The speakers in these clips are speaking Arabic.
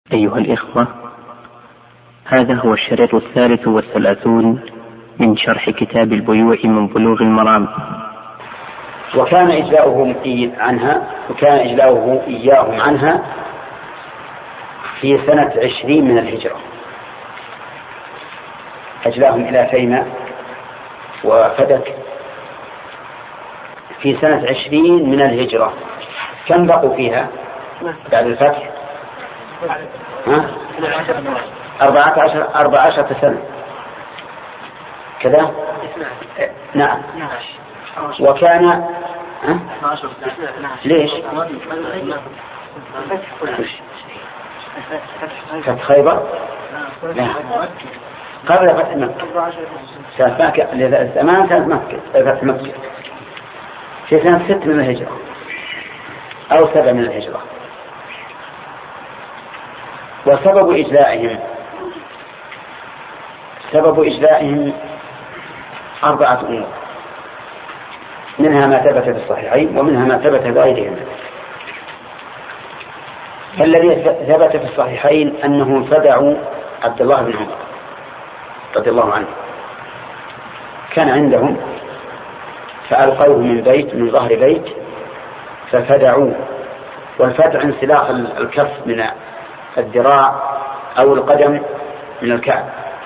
أيها الإخوة، هذا هو الشريط 33 من شرح كتاب البيوع من بلوغ المرام. وكان إجلاؤه إياهم عنها في سنة 20 من الهجرة. أجلاهم إلى تيمة وفدك في سنة 20 من الهجرة. كم بقوا فيها بعد الفتح؟ 14 سنة كذا. نعم. وكان ليش فتح خيبر؟ لا، قبل فتح مكة. سنة فتح مكة في سنة 6 من الهجرة أو 7 من الهجرة. وسبب إجلائهم 4 أمور، منها ما ثبت في الصحيحين ومنها ما ثبت بغيرهم. فالذي ثبت في الصحيحين أنهم فدعوا عبد الله بن عمر رضي الله عنه، كان عندهم فألقوه من ظهر بيت ففدعوه. والفدع انسلاخ الكف من الذراع أو القدم من الكعب،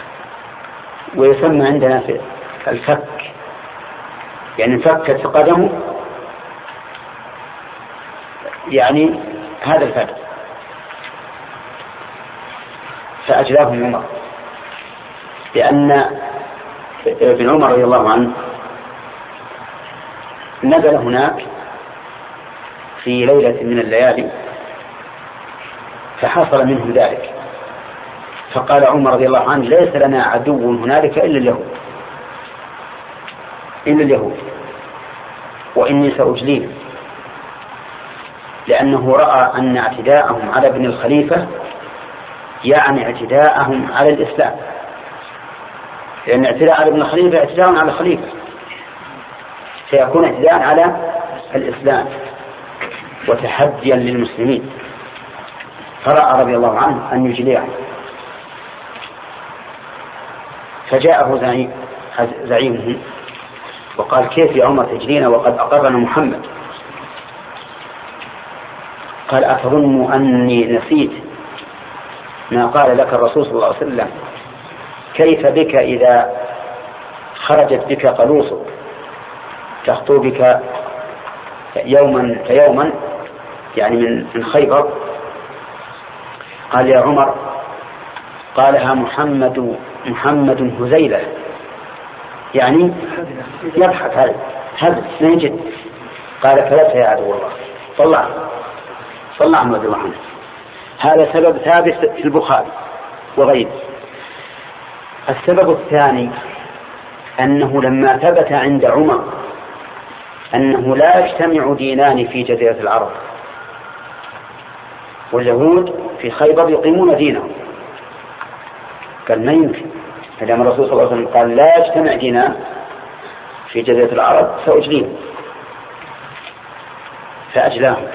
ويسمى عندنا في الفك، يعني فكت قدمه، يعني هذا الفدع. فأجلاهم عمر، لأن ابن عمر رضي الله عنه نزل هناك في ليلة من الليالي فحصل منه ذلك، فقال عمر رضي الله عنه: ليس لنا عدو هنالك إلا اليهود، وإني سأجليهم، لأنه رأى أن اعتداءهم على ابن الخليفة يعني اعتداءهم على الإسلام، لأن اعتداء على ابن الخليفة اعتداء على الخليفة، سيكون اعتداء على الإسلام وتحديا للمسلمين. فرأى رضي الله عنه أن يجليه، فجاءه زعيمه وقال: كيف يا عمر تجلينا وقد أقرنا محمد؟ قال: أتظن أني نسيت ما قال لك الرسول صلى الله عليه وسلم؟ كيف بك إذا خرجت بك قلوصك تخطو بك يوما فيوما، يعني من خيبر؟ قال: يا عمر، قالها محمد هزيلة، يعني يضحك هذا ما يجد. قال: فلت يا عدو الله، طلع رضي الله عنه. هذا سبب ثابت في البخاري وغيره. السبب الثاني أنه لما ثبت عند عمر أنه لا يجتمع دينان في جزيرة العرب، واليهود في خيبر يقيمون دينهم، قال: ما يمكن، فلما الرسول صلى الله عليه وسلم قال لا يجتمع دينان في جزيرة العرب سأجليهم، فأجلاهم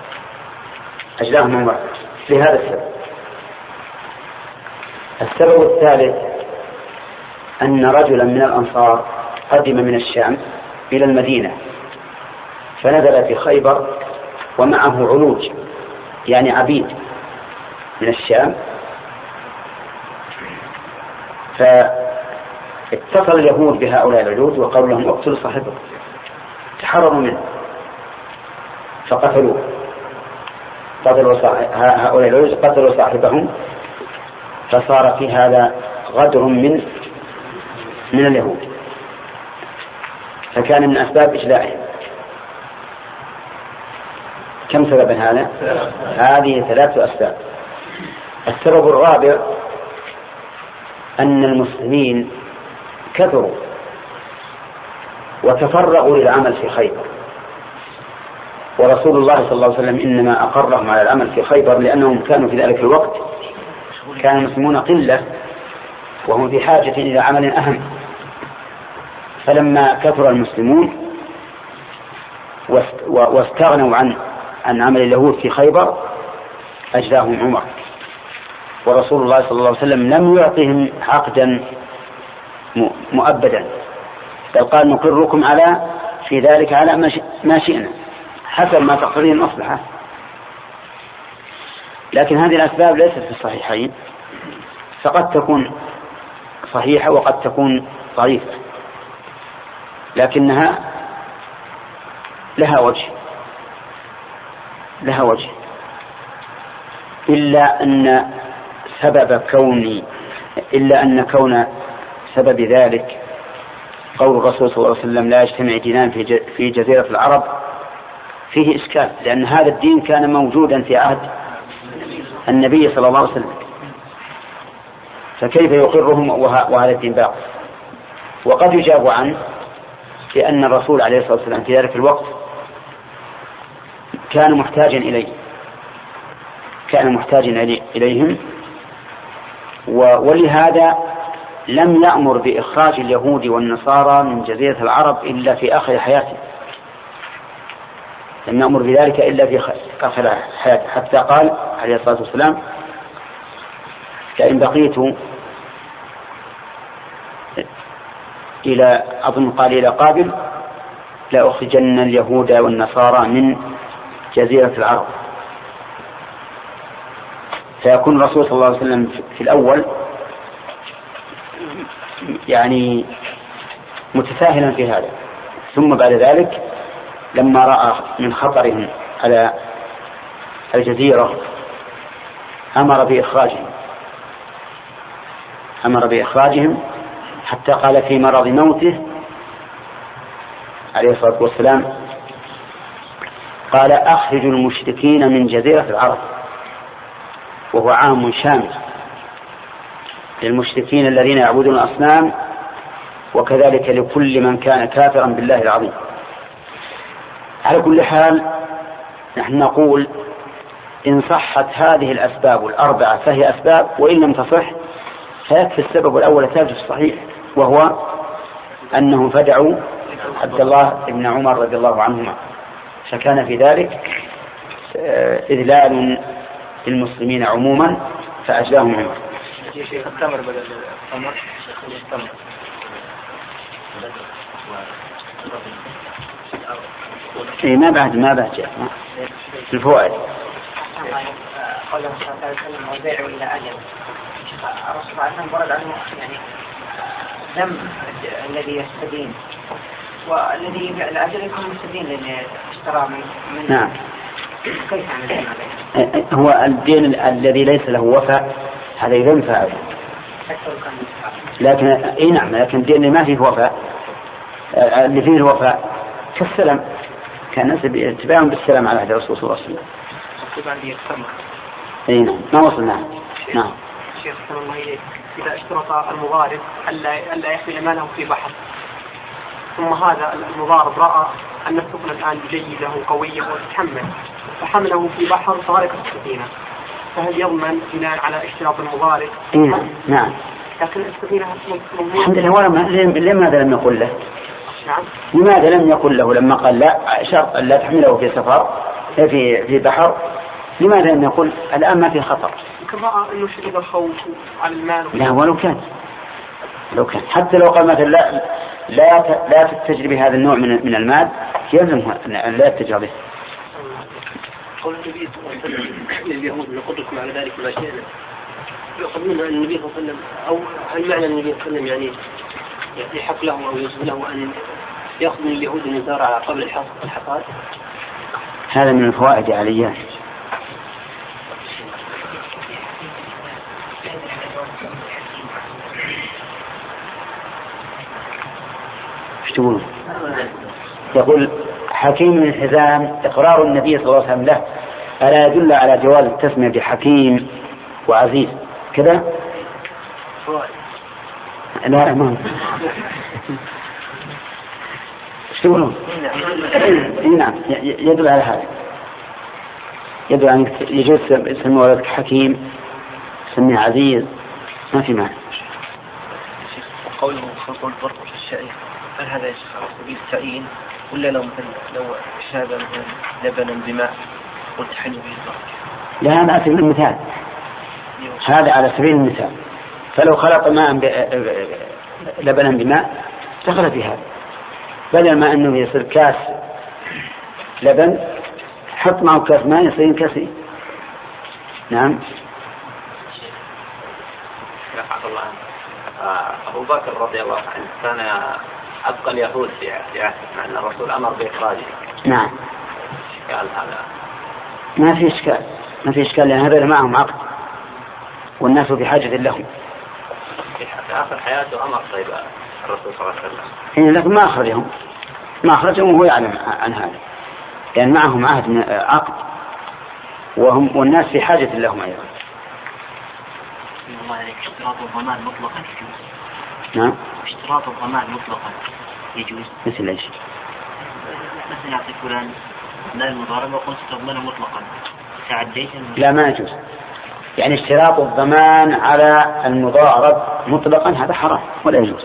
عمر لهذا السبب. السبب الثالث أن رجلا من الأنصار قدم من الشام إلى المدينة، فنزل في خيبر ومعه علوج، يعني عبيد من الشام، فاتصل اليهود بهؤلاء العلوج وقالوا لهم: اقتلوا صاحبه، تحرروا منه، فقتلوه. هؤلاء العلوج قتلوا صاحبهم، فصار في هذا غدر من اليهود، فكان من أسباب إجلائهم. كم سبب هذا؟ هذه 3 أسباب. السبب الرابع أن المسلمين كثروا وتفرغوا للعمل في خيبر، ورسول الله صلى الله عليه وسلم إنما أقرهم على العمل في خيبر لأنهم كانوا في ذلك الوقت كان المسلمون قلة وهم في حاجة إلى عمل أهم. فلما كثر المسلمون واستغنوا عن عمل اليهود في خيبر أجلاهم عمر ورسول الله صلى الله عليه وسلم لم يعطهم عقدا مؤبدا، بل قال نقركم على في ذلك على ما شئنا حسب ما تقتضيه المصلحة. لكن هذه الأسباب ليست في الصحيحين، فقد تكون صحيحة وقد تكون ضعيفة، لكنها لها وجه إلا أن كون سبب ذلك قول الرسول صلى الله عليه وسلم لا يجتمع دينان في جزيرة العرب فيه إشكال، لأن هذا الدين كان موجودا في عهد النبي صلى الله عليه وسلم، فكيف يقرهم وهذا الدين باقي؟ وقد يجاب عنه لأن الرسول عليه الصلاة والسلام في ذلك الوقت كان محتاجا إليهم، ولهذا لم يأمر بإخراج اليهود والنصارى من جزيرة العرب إلا في آخر حياته، لم يأمر بذلك إلا في آخر حياته، حتى قال عليه الصلاة والسلام لئن بقيت إلى قابل لأخرجن اليهود والنصارى من جزيرة العرب. فيكون الرسول صلى الله عليه وسلم في الأول يعني متساهلا في هذا، ثم بعد ذلك لما رأى من خطرهم على الجزيرة أمر بإخراجهم حتى قال في مرض موته عليه الصلاة والسلام قال أخرجوا المشركين من جزيرة العرب، وهو عام شامل للمشركين الذين يعبدون الأصنام وكذلك لكل من كان كافرا بالله العظيم. على كل حال نحن نقول إن صحت هذه الأسباب الأربعة فهي أسباب، وإن لم تصح فيكفي السبب الأول الثابت في الصحيح، وهو أنهم فدعوا عبد الله بن عمر رضي الله عنهما، فكان في ذلك إذلال للمسلمين عموما فأجلاهم عمر. التمر بدل التمر التمر ما بعد جاء في الفوائد. قوله صلى الله عليه وسلم والبيع إلى أجل، الرسول صلى الله عليه وسلم ورد عنه يعني ذم الذي يستدين، والذي يبيع الأجل يكون مستدين للي اشترى من نعم. كيف عمل هو الدين الذي ليس له وفاء هذا يذم فاعله، لكن نعم، لكن الدين اللي ما فيه وفاء اللي فيه الوفاء كالسلام، كان الناس يتباعون بالسلام على عهد الرسول صلى الله عليه وسلم. نعم ما وصلنا. نعم. شيخ صلى الله عليه إذا اشترط المضارب ألا يحمل ماله في بحر، ثم هذا المضارب رأى أن السفن الآن جيدة وقوية وتتحمل فحمله في بحر فغرقت السفينة، فهل يضمن بناء على اشتراط المضارب؟ نعم. لكن السفينة الحمد لله. لماذا لم يقل له؟ نعم. لماذا لم يقل له لما قال لا شرط أن لا تحمله في سفر في بحر؟ لماذا لم يقول الآن ما في خطر؟ يمكن رأى أنه شديد الخوف على المال. لا ولو كان حتى لو قال مثلا لا تتجري بهذا النوع من المال يلزمه أن لا يتجري به. قول النبي صلى الله عليه وسلم لليهود نقدركم على ذلك ما شئنا، يقولون أن النبي صلى الله عليه وسلم أو هل معنى النبي صلى الله عليه وسلم يعني يحق له أو يصب له أن يأخذ من اليهود المزارعة قبل الحصاد؟ هذا من الفوائد عليا. يقول حكيم بن حزام إقرار النبي صلى الله عليه وسلم له ألا يدل على جواز التسمية بحكيم وعزيز كذا؟ لا ما ايش تقولون؟ نعم يدل على هذا، يدل على يجوز تسمي ولدك حكيم تسميه عزيز ما في معنى. قوله خلط الفرق في الشعير هل هذا يشخص بالتعيين ولا لو شاب لبنا بماء والتحلي به الفرق؟ لا أنا أتي بالمثال هذا على سبيل المثال. فلو خلط ماء لبنا بماء دخل في هذا، بدل ما أنه يصير كاس لبن حط معه كاس ماء يصير كاسين. نعم. أبو بكر رضي الله عنه كان أبقى اليهود في عهده مع أن الرسول أمر بإخراجه. نعم. قال هذا ما في إشكال لأن هذا معهم عقد والناس بحاجة لهم. في آخر حياته أمر طيب الرسول صلى الله عليه وسلم. لكن ما أخرجهم وهو يعلم عن هذا، لأن معهم عهد من عقد والناس في حاجة لهم أيضا. اشتراط الضمان مطلقا يجوز. نعم. اشتراط الضمان مطلقا يجوز. مثل ايش؟ مثلا يعطي فلان لا المضاربة وقلت تضمنه مطلقا تعديت. لا ما يجوز. يعني اشتراط الضمان على المضارب مطلقا هذا حرام ولا يجوز.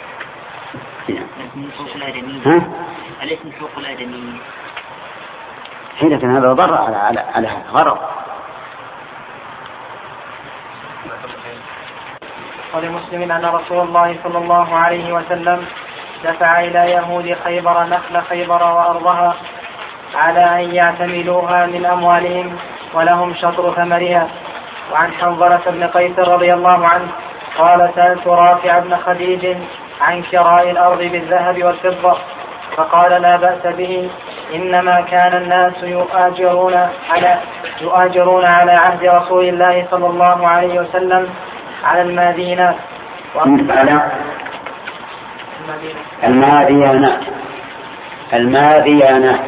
من فوق الآدميين. أليس من فوق الآدميين؟ حين هذا ضر على غرض. ولمسلم أن رسول الله صلى الله عليه وسلم دفع إلى يهود خيبر نخل خيبر وأرضها على أن يعتملوها من أموالهم ولهم شطر ثمرها. وعن حنظلة بن قيس رضي الله عنه قال سألت رافع بن خديج عن كراء الأرض بالذهب والفضة فقال لا بأس به، إنما كان الناس يؤاجرون على عهد رسول الله صلى الله عليه وسلم على المادينات. الماديانات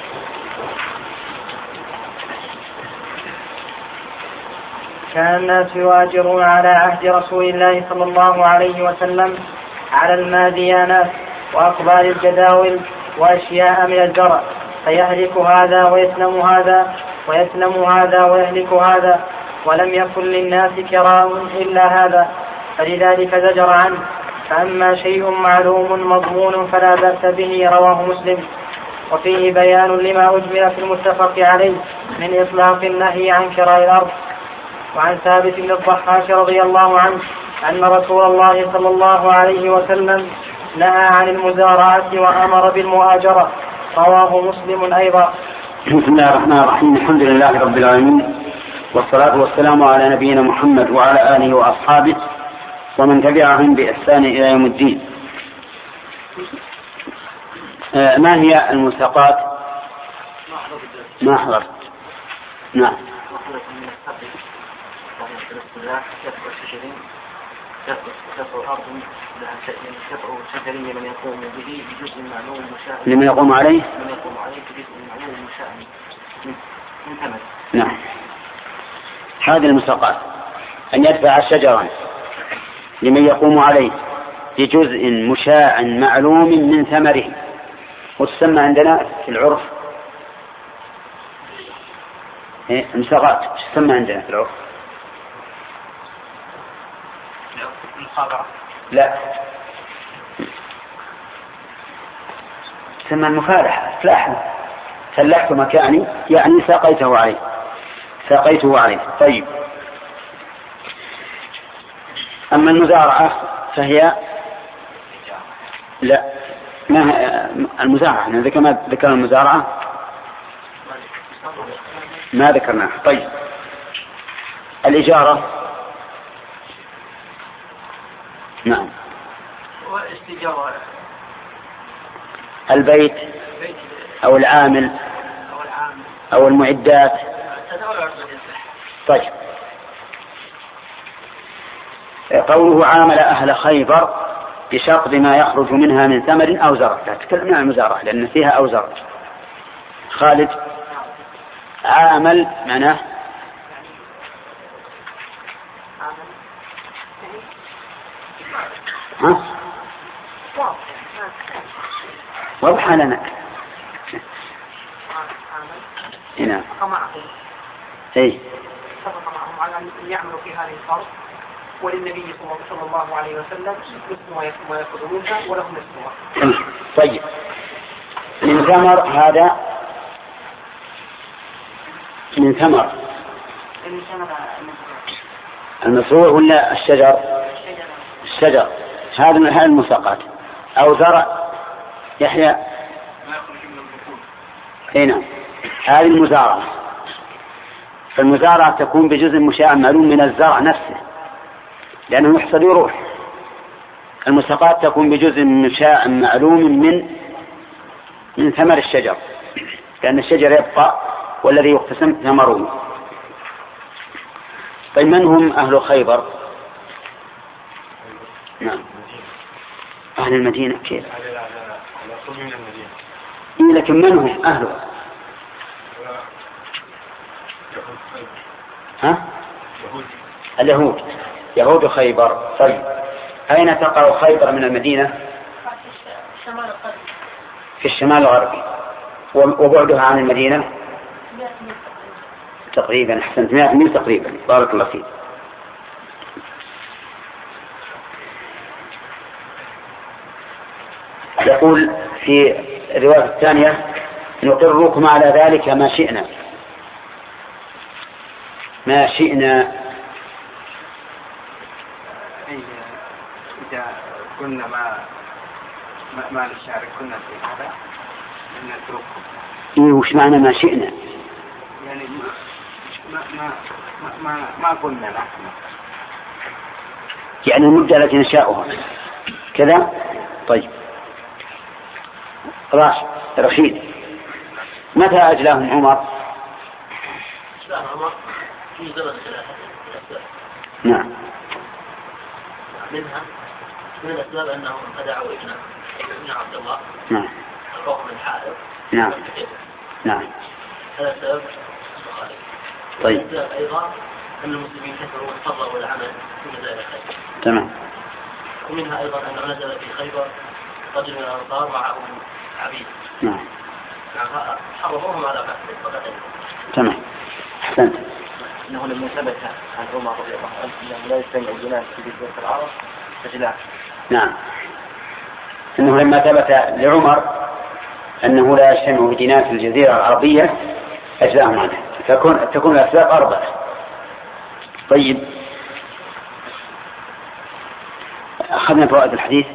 كان الناس يؤاجرون على عهد رسول الله صلى الله عليه وسلم على الماديانات وأقبال الجداول وأشياء من الزرع، فيهلك هذا ويسلم هذا ويهلك هذا، ولم يكن للناس كراء إلا هذا، فلذلك زجر عنه. فأما شيء معلوم مضمون فلا بأس به. رواه مسلم. وفيه بيان لما أجمل في المتفق عليه من إطلاق النهي عن كراء الأرض. وعن ثابت بن الضحاك رضي الله عنه أن رسول الله صلى الله عليه وسلم نهى عن المزارعة وأمر بالمؤاجرة. رواه مسلم أيضا. بسم الله الرحمن الرحيم. الحمد لله رب العالمين، والصلاة والسلام على نبينا محمد وعلى آله وأصحابه ومن تبعهم بإحسان إلى يوم الدين. ما هي الملصقات؟ ما حضرت. نعم. لمن يقوم عليه نعم. هذه الملصقات أن يدفع شجرا لمن يقوم عليه بجزء مشاع معلوم من ثمره، وتسمى عندنا في العرف الملصقات. تسمى عندنا في العرف لا تسمى المفالحة. فلحت مكاني يعني ساقيته عليه. طيب. أما المزارعة فهي لا ما المزارعة ذكر المزارعة ما ذكرناها. طيب. الإجارة نعم. البيت أو العامل أو المعدات. طيب. قوله عامل أهل خيبر بشرط ما يخرج منها من ثمر أو زرع. لا تكلمنا عن المزارعة لأن فيها أو زرع. خالد عامل معناه واضح لنا هنا. اي على أن يعملوا في هذه الأرض، وللنبي صلى الله عليه وسلم مثل ما يأخذونها ولهم مثلها. طيب. من ثمر هذا من ثمر المزروع ولا الشجر؟ الشجر. هذا المساقات. أو زرع يحيى. هنا هذه المزارعة. فالمزارعة تكون بجزء مشاع معلوم من الزرع نفسه لأنه يحصد ويروح. المساقات تكون بجزء مشاع معلوم من ثمر الشجر لأن الشجر يبقى والذي يقتسم ثمره. طيب من هم أهل خيبر؟ نعم أهل المدينة. كيف؟ لكن من هم أهله؟ اليهود. يهود خيبر. طيب أين تقع خيبر من المدينة؟ في الشمال الغربي. وبعدها عن المدينة تقريبا. أحسنت 100 ميل تقريبا. بارك الله فيك. يقول في الرواية الثانية نقركم على ذلك ما شئنا. ما شئنا إذا كنا ما نشارك كنا في هذا نترككم. وش معنى ما شئنا؟ يعني ما قلنا نحن، يعني المدة التي نشاؤها كذا. طيب رشيد متى أجلاهم عمر؟ في زمن ثلاثة. نعم. منها من الأسباب أنهم خدعوا ابن عبد الله. نعم. الرقم الحائط. نعم. نعم. هذا سبب. طيب. السبب أيضا أن المسلمين كثروا وتفضلوا العمل في مزارع خيبر. تمام. ومنها أيضا أنه نزل في خيبر رجل من الأنصار معهم عبيد. نعم. حرضوهم على قتل. تمام. أحسنت. إنه لما ثبت عن عمر رضي الله عنه أنه لا يستمع الجنان في جزيرة العرب فجلاه. نعم. إنه لما ثبت لعمر أنه لا يجتمع دينار في الجزيرة العربية أجزاهم عنه. تكون الأسباب أربعة. طيب أخذنا فوائد الحديث.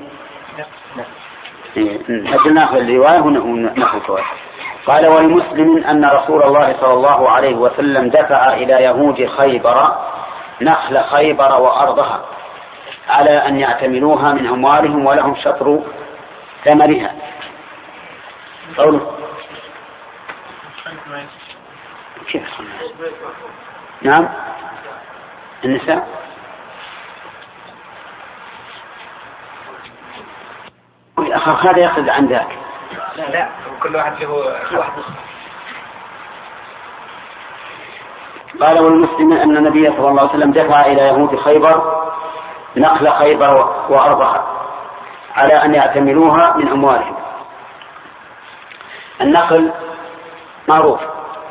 نحن نأخذ الرواية ونأخذ الفوائد. قال ولمسلم أن رسول الله صلى الله عليه وسلم دفع إلى يهود خيبر نخل خيبر وأرضها على أن يعتملوها من أموالهم ولهم شطر ثمرها. قوله كيف؟ نعم النساء. هذا يقصد عن ذاك. لا كل واحد له واحد. قال والمسلم أن النبي صلى الله عليه وسلم دفع إلى يهود خيبر نخل خيبر وأرضها على أن يعتملوها من أموالهم. النخل معروف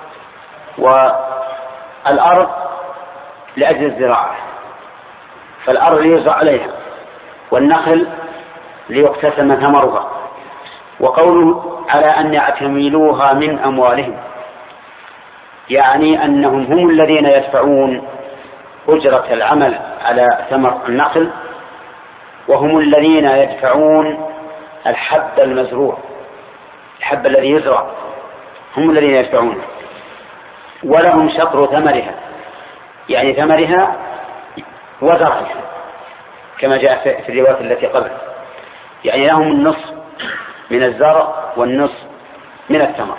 والأرض لأجل الزراعة فالأرض ليزرع عليها والنخل ليقتسم ثمرها. وقوله على أن يعتملوها من أموالهم يعني أنهم هم الذين يدفعون أجرة العمل على ثمر النخل وهم الذين يدفعون الحب المزروع الحب الذي يزرع هم الذين يدفعونه ولهم شطر ثمرها يعني ثمرها وزرعها كما جاء في الروايات التي قبل يعني لهم النصف من الزرع والنصف من الثمر.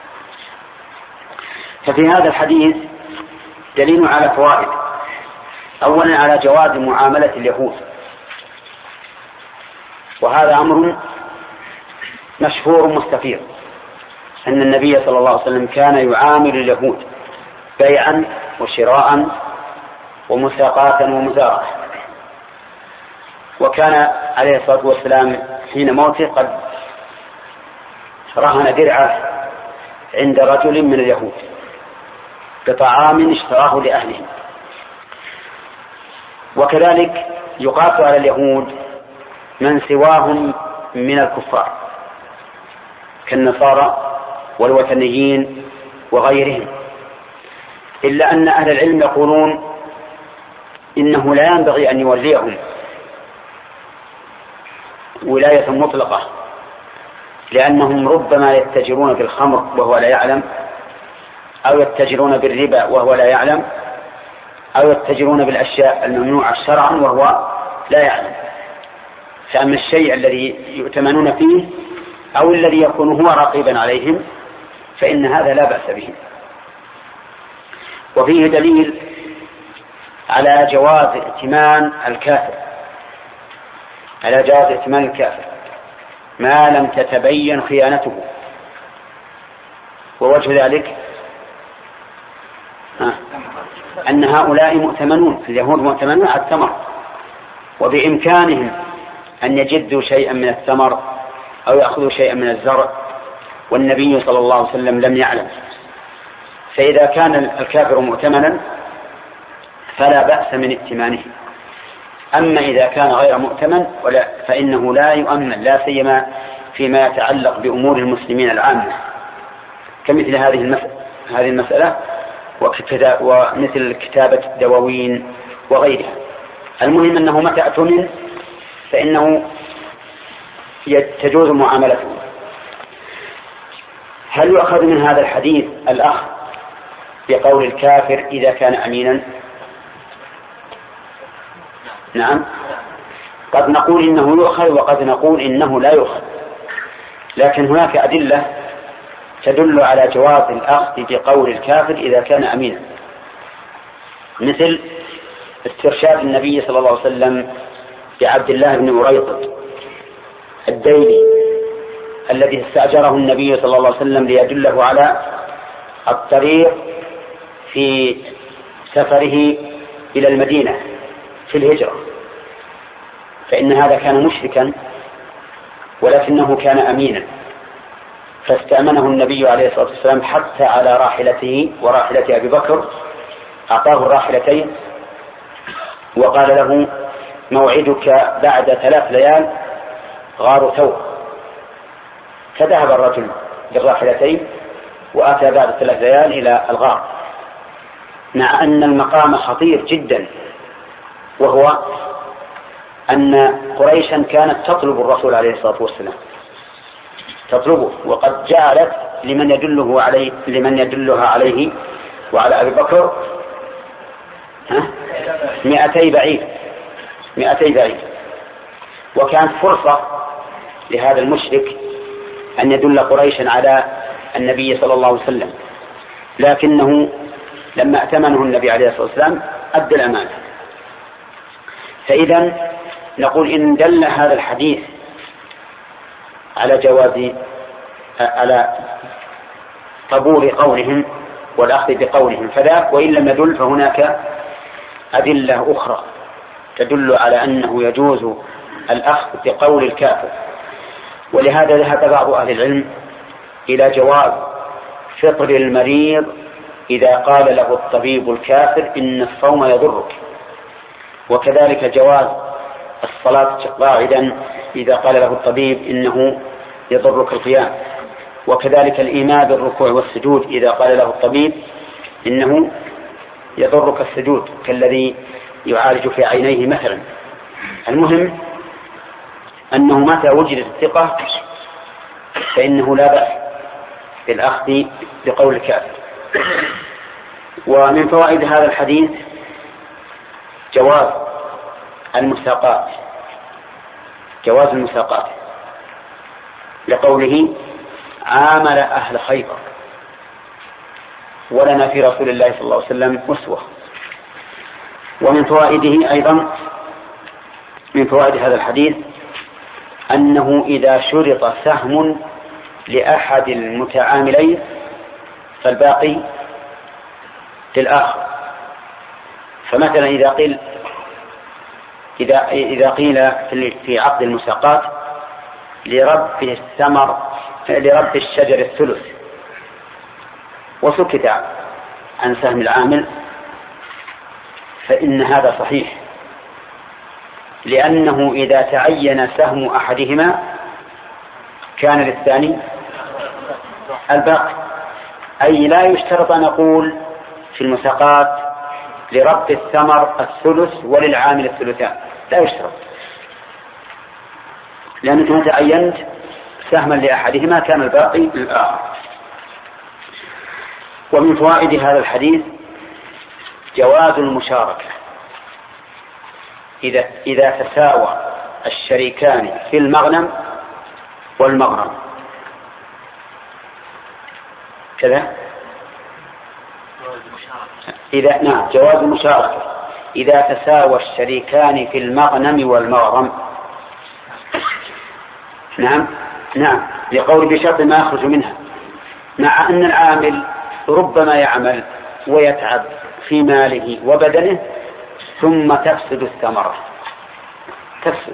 ففي هذا الحديث دليل على فوائد. أولا على جواز معاملة اليهود وهذا أمر مشهور مستفيض أن النبي صلى الله عليه وسلم كان يعامل اليهود بيعا وشراء ومساقاة ومزارعة. وكان عليه الصلاة والسلام حين موته قد رهن درعه عند رجل من اليهود بطعام اشتراه لأهلهم. وكذلك يقاس على اليهود من سواهم من الكفار كالنصارى والوثنيين وغيرهم إلا أن أهل العلم يقولون إنه لا ينبغي أن يوليهم ولاية مطلقة، لأنهم ربما يتجرون بالخمر وهو لا يعلم، أو يتجرون بالربا وهو لا يعلم، أو يتجرون بالأشياء الممنوعة شرعا وهو لا يعلم. فأما الشيء الذي يؤتمنون فيه أو الذي يكون هو رقيبا عليهم فإن هذا لا بأس به. وفيه دليل على جواز ائتمان الكافر، على جواز ائتمان الكافر ما لم تتبين خيانته. ووجه ذلك أن هؤلاء مؤتمنون، اليهود مؤتمنون على الثمر، وبإمكانهم أن يجدوا شيئا من الثمر أو يأخذوا شيئا من الزرع، والنبي صلى الله عليه وسلم لم يعلم. فإذا كان الكافر مؤتمنا فلا بأس من ائتمانه. أما إذا كان غير مؤتمن فإنه لا يؤمن، لا سيما فيما يتعلق بأمور المسلمين العامة كمثل هذه المسألة ومثل كتابة دواوين وغيرها. المهم أنه متى اؤتمن فإنه تجوز معاملته. هل يؤخذ من هذا الحديث الأخذ بقول الكافر إذا كان أمينا؟ نعم، قد نقول إنه يؤخذ وقد نقول إنه لا يؤخذ، لكن هناك أدلة تدل على جواز الأخذ بقول الكافر إذا كان أمينا، مثل استرشاد النبي صلى الله عليه وسلم بعبد الله بن أريطط الديلي الذي استأجره النبي صلى الله عليه وسلم ليدله على الطريق في سفره إلى المدينة في الهجرة، فإن هذا كان مشركا ولكنه كان أمينا، فاستأمنه النبي عليه الصلاة والسلام حتى على راحلته وراحلة أبي بكر، أعطاه الراحلتين وقال له موعدك بعد 3 ليال غار ثور. فذهب الرجل بالراحلتين وأتى بعد 3 ليال إلى الغار، مع أن المقام خطير جدا، وهو أن قريشا كانت تطلب الرسول عليه الصلاة والسلام، تطلبه، وقد جعلت لمن يدلها عليه وعلى أبي بكر 200 بعير. وكانت فرصة لهذا المشرك أن يدل قريشا على النبي صلى الله عليه وسلم، لكنه لما ائتمنه النبي عليه الصلاة والسلام أدى الأمانة. فإذا نقول إن دل هذا الحديث على جواز على قبول قولهم والأخذ بقولهم فذاك، وإن لم يدل فهناك أدلة أخرى تدل على أنه يجوز الأخذ بقول الكافر. ولهذا ذهب بعض أهل العلم إلى جواز فطر المريض إذا قال له الطبيب الكافر إن الصوم يضرك، وكذلك جواز الصلاة قاعدا إذا قال له الطبيب إنه يضرك القيام، وكذلك الإيمان بالركوع والسجود إذا قال له الطبيب إنه يضرك السجود كالذي يعالج في عينيه مثلا. المهم أنه متى وجدت الثقة فإنه لا بأس بالأخذ بقول الكافر. ومن فوائد هذا الحديث جواز المساقات لقوله عامل أهل خيبر ولنا في رسول الله صلى الله عليه وسلم أسوة. ومن فوائده أيضا من فوائد هذا الحديث أنه إذا شرط سهم لأحد المتعاملين فالباقي للآخر. فمثلا إذا قيل في عقد المساقات لرب الشجر الثلث وسكت عن سهم العامل فإن هذا صحيح، لأنه إذا تعين سهم أحدهما كان للثاني الباقي. أي لا يشترط أن نقول في المساقات لرب الثمر الثلث وللعامل الثلثان، لا يشترط، لأنك متى عينت سهما لأحدهما كان الباقي للآخر. ومن فوائد هذا الحديث جواز المشاركة إذا تساوى الشريكان في المغنم والمغرم كذا. نعم، جواز المشاركة إذا تساوى الشريكان في المغنم والمغرم. نعم لقول بشرط ما يخرج منها، مع أن العامل ربما يعمل ويتعب في ماله وبدنه ثم تفسد الثمرة، تفسد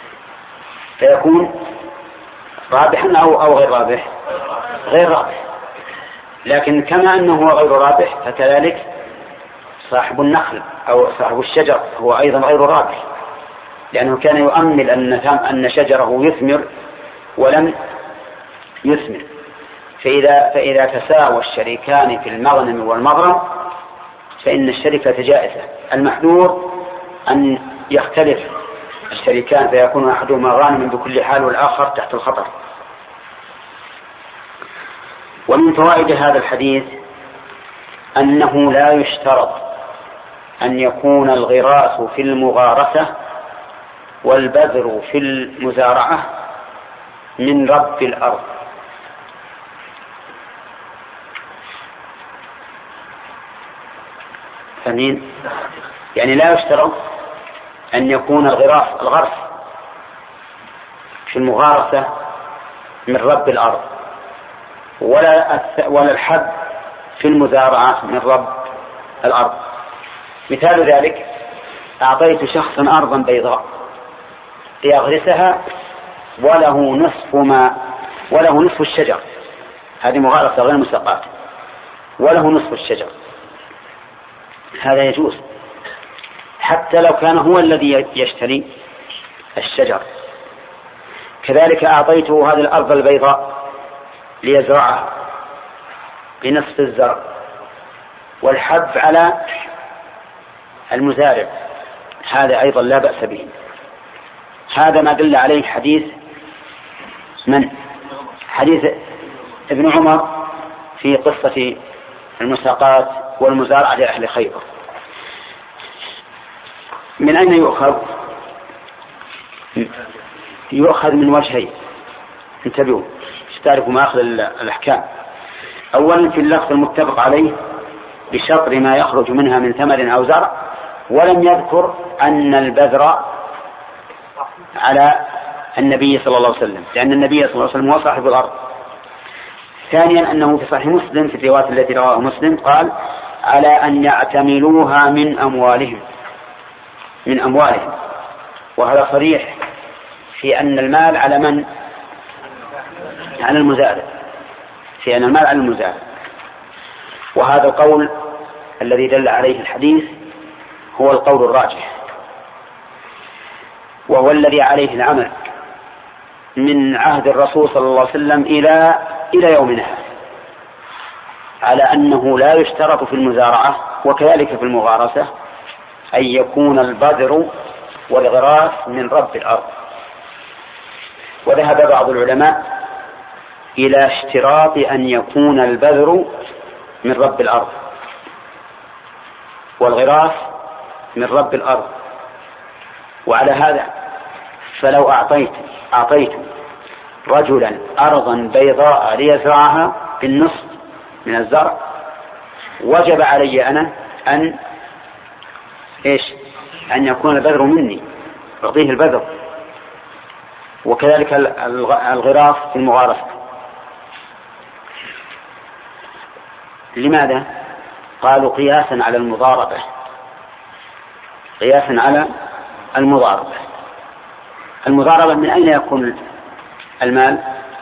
فيكون رابحا أو غير رابح، غير رابح. لكن كما أنه غير رابح فكذلك صاحب النخل أو صاحب الشجر هو أيضا غير رابح، لأنه كان يؤمل أن شجره يثمر ولم يثمر. فإذا تساوى الشريكان في المغنم والمغرم فإن الشركة جائزة. المحذور أن يختلف الشريكان فيكون أحدهما غانما بكل حال والآخر تحت الخطر. ومن فوائد هذا الحديث أنه لا يشترط أن يكون الغراس في المغارسة والبذر في المزارعة من رب الأرض. فمين؟ يعني لا يشترط أن يكون الغرس في المغارسة من رب الأرض ولا الحب في المزارعة من رب الأرض. مثال ذلك أعطيت شخصا أرضا بيضاء ليغرسها وله نصف الشجر، هذه مغارسة غير مساقات، وله نصف الشجر، هذا يجوز حتى لو كان هو الذي يشتري الشجر. كذلك أعطيته هذه الأرض البيضاء ليزرعها بنصف الزرع والحب على المزارع، هذا أيضا لا بأس به. هذا ما دل عليه حديث حديث ابن عمر في قصة المساقات والمزارعة لأهل خيبر. من أين يؤخذ من وجهين، انتبهوا تعرفوا ما أخذ الأحكام. أولا في اللفظ المتفق عليه بشطر ما يخرج منها من ثمر أو زرع، ولم يذكر أن البذر على النبي صلى الله عليه وسلم، لأن النبي صلى الله عليه وسلم هو صاحب الأرض. ثانيا أنه في صحيح مسلم في الرواية التي رواه مسلم قال على أن يعتملوها من أموالهم، وهذا صريح في أن المال على من؟ على المزارع، في أن المال على المزارع. وهذا القول الذي دل عليه الحديث هو القول الراجح، وهو الذي عليه العمل من عهد الرسول صلى الله عليه وسلم إلى يومنا، على أنه لا يشترط في المزارعة وكذلك في المغارسة أن يكون البذر والغراس من رب الأرض. وذهب بعض العلماء إلى اشتراط أن يكون البذر من رب الأرض والغراس من رب الأرض. وعلى هذا فلو أعطيت رجلا أرضا بيضاء ليزرعها بالنصف من الزرع وجب علي أنا أن يكون البذر مني، أعطيه البذر، وكذلك الغراس في المغارسة. لماذا؟ قالوا قياسا على المضاربة، قياسا على المضاربة. المضاربة من أين يكون المال؟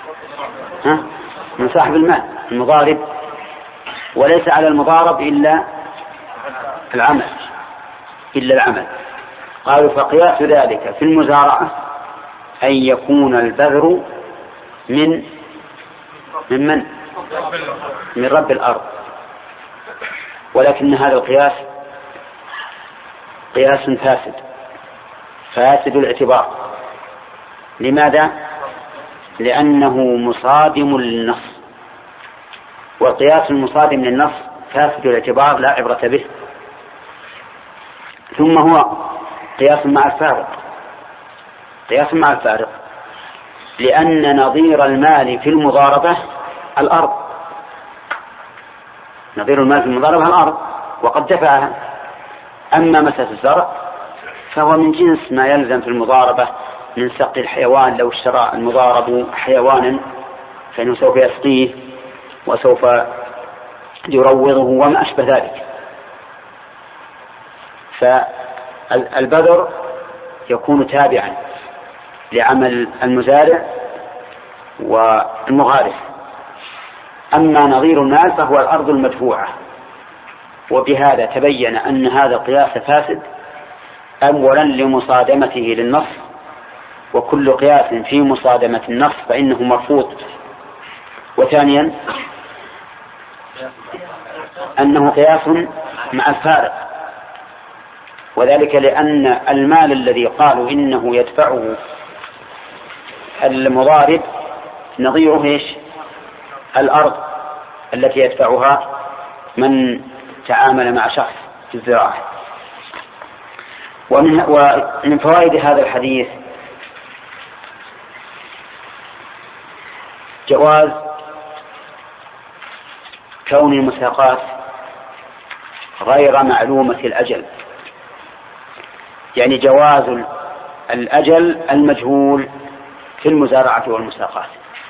من صاحب المال المضارب، وليس على المضارب إلا العمل. قالوا فقياس ذلك في المزارعة أن يكون البذر من رب الأرض. ولكن هذا القياس قياس فاسد الاعتبار. لماذا؟ لأنه مصادم للنص، والقياس المصادم للنص فاسد الاعتبار لا عبرة به. ثم هو قياس مع الفارق، لأن نظير المال في المضاربة الأرض، وقد دفعها. أما مسألة الزرع فهو من جنس ما يلزم في المضاربة من سقي الحيوان. لو اشترى المضارب حيوانا فإنه سوف يسقيه وسوف يروضه وما أشبه ذلك. فالبذر يكون تابعا لعمل المزارع والمغارس. أما نظير المال فهو الأرض المدفوعة. وبهذا تبين أن هذا القياس فاسد، أولا لمصادمته للنص، وكل قياس في مصادمة النص فإنه مرفوض. وثانيا أنه قياس مع الفارق، وذلك لأن المال الذي قالوا إنه يدفعه المضارب نظيره إيش؟ الأرض التي يدفعها من تعامل مع شخص في الزراعة. ومن فوائد هذا الحديث جواز كون المساقات غير معلومة الأجل، يعني جواز الأجل المجهول في المزارعة والمساقات،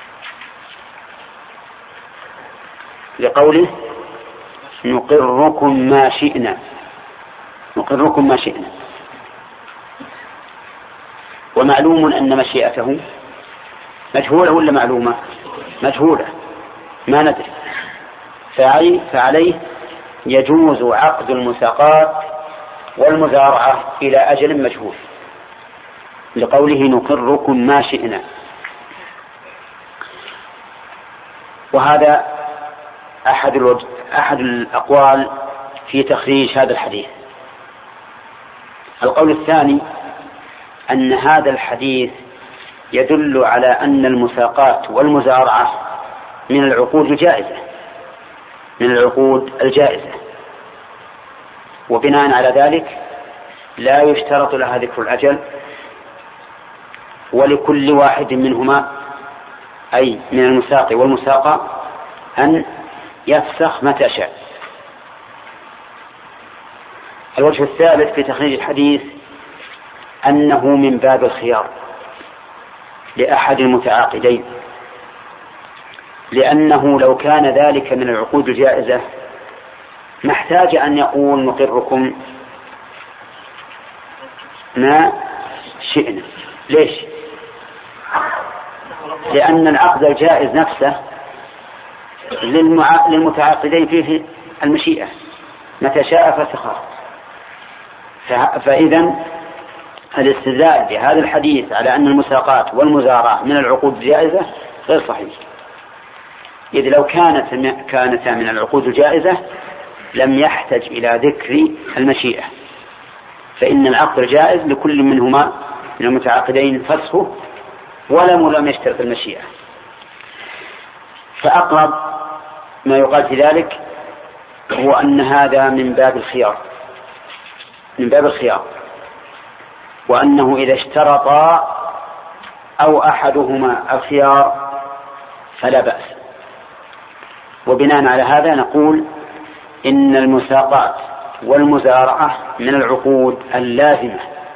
لقوله نقركم ما شئنا. ومعلوم أن مشيئته مجهولة ولا معلومة؟ مجهولة، ما ندري. فعليه يجوز عقد المساقات والمزارعة إلى أجل مجهول، لقوله نقركم ما شئنا. وهذا أحد الأقوال في تخريج هذا الحديث. القول الثاني أن هذا الحديث يدل على أن المساقات والمزارعة من العقود الجائزة، وبناء على ذلك لا يشترط لها ذكر الأجل، ولكل واحد منهما أي من المساق والمساقة أن يفسخ متى شاء. الوجه الثالث في تخريج الحديث أنه من باب الخيار لأحد المتعاقدين، لأنه لو كان ذلك من العقود الجائزة ما احتاج أن يقول نقركم ما شئنا. ليش؟ لأن العقد الجائز نفسه للمتعاقدين فيه المشيئة، متى شاء فسخه. فإذا الاستدلال بهذا الحديث على أن المساقات والمزارعة من العقود الجائزة غير صحيح، إذ لو كانتا من العقود الجائزة لم يحتج إلى ذكر المشيئة، فإن العقد الجائز لكل منهما من المتعاقدين فسخه ولم يشترط المشيئة. فأقرب ما يقال في ذلك هو أن هذا من باب الخيار، وأنه إذا اشترطا أو أحدهما الخيار فلا بأس. وبناء على هذا نقول إن المساقات والمزارعة من العقود اللازمة،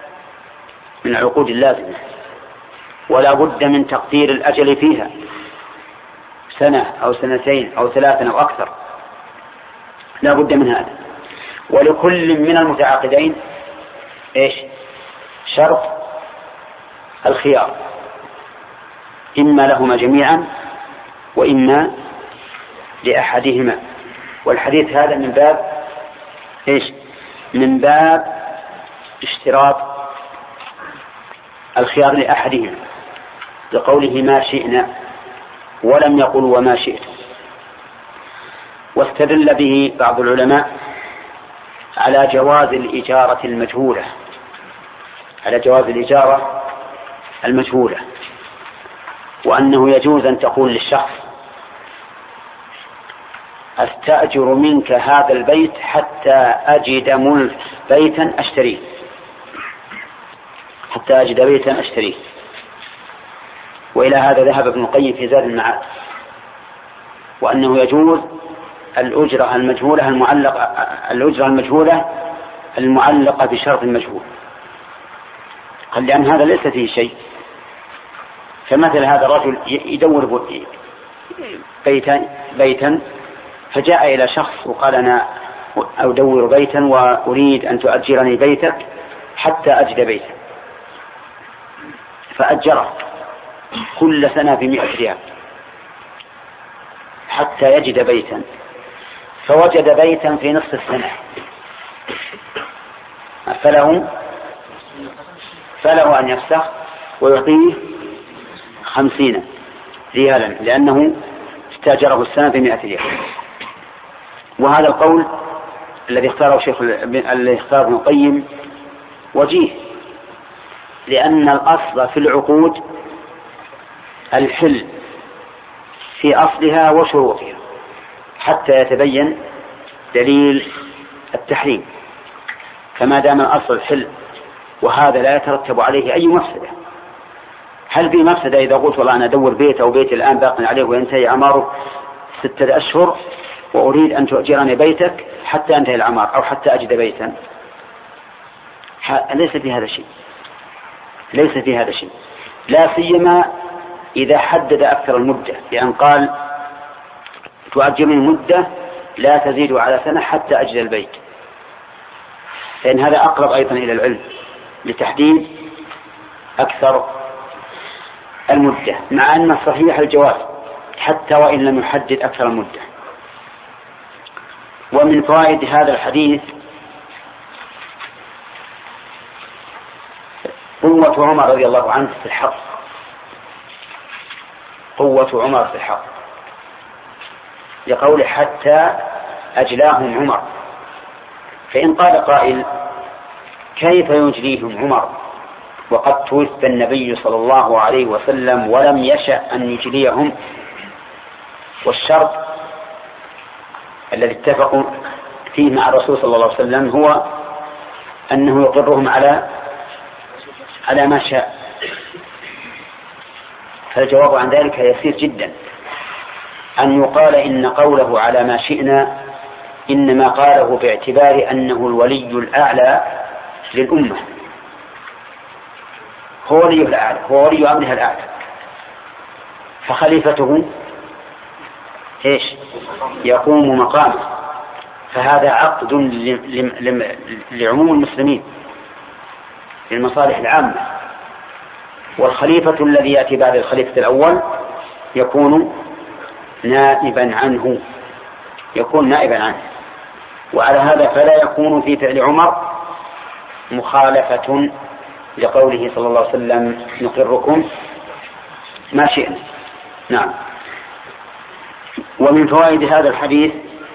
ولا بد من تقدير الأجل فيها 1 أو 2 أو 3 أو أكثر، لا بد من هذا. ولكل من المتعاقدين شرط الخيار، إما لهما جميعا وإما لأحدهما. والحديث هذا من باب اشتراط الخيار لأحدهما، لقوله ما شئنا ولم يقل وما شئت. واستدل به بعض العلماء على جواز الإجارة المجهولة، على جواز الإجارة المجهولة، وأنه يجوز أن تقول للشخص أستأجر منك هذا البيت حتى أجد بيتا أشتريه، حتى أجد بيتا أشتريه. وإلى هذا ذهب ابن القيم في زاد المعاد، وأنه يجوز الأجرة المجهولة المعلقة بشرط مجهول، قال لأن هذا ليس فيه شيء. فمثل هذا الرجل يدور بيتا فجاء إلى شخص وقال أنا أدور بيتا وأريد أن تؤجرني بيتك حتى أجد بيتا، فأجره كل سنة ب100 ريال حتى يجد بيتا، فوجد بيتا في نصف السنة، فله أن يفسخ ويعطيه 50 ريالا لأنه استأجره السنة ب100 ريال. وهذا القول الذي اختاره ابن القيم وجيه، لأن الأصل في العقود الحل في أصلها وشروطها حتى يتبين دليل التحريم، فما دام الأصل الحل وهذا لا يترتب عليه أي مفسدة. هل في مفسدة إذا قلت والله أنا أدور بيت أو بيت الآن باق عليه وينتهي عماره 6 أشهر وأريد أن تؤجرني بيتك حتى أنتهي العمار أو حتى أجد بيتا؟ ليس في هذا شيء، ليس في هذا شيء، لا سيما إذا حدد أكثر المدة، لأن قال تؤجرني مدة لا تزيد على سنة حتى أجد البيت، فإن هذا أقرب أيضا إلى العلم لتحديد أكثر المدة، مع أن الصحيح الجواز حتى وإن لم يحدد أكثر المدة. ومن فوائد هذا الحديث قوة عمر رضي الله عنه في الحق، قوة عمر في الحق، لقول حتى أجلاهم عمر. فإن قال قائل كيف يجليهم عمر وقد توفي النبي صلى الله عليه وسلم ولم يشأ أن يجليهم، والشرط الذي اتفقوا فيه مع الرسول صلى الله عليه وسلم هو أنه يقرهم على ما شاء، فالجواب عن ذلك يسير جدا، أن يقال إن قوله على ما شئنا إنما قاله باعتبار أنه الولي الأعلى للأمة، هو ولي الأعلى، هو ولي أمرها الأعلى، فخليفته إيش يقوم مقامه، فهذا عقد لعموم المسلمين للمصالح العامة. والخليفة الذي يأتي بعد الخليفة الأول يكون نائبا عنه، يكون نائبا عنه، وعلى هذا فلا يكون في فعل عمر مخالفة لقوله صلى الله عليه وسلم نقركم ما شئنا. نعم. ومن فوائد هذا الحديث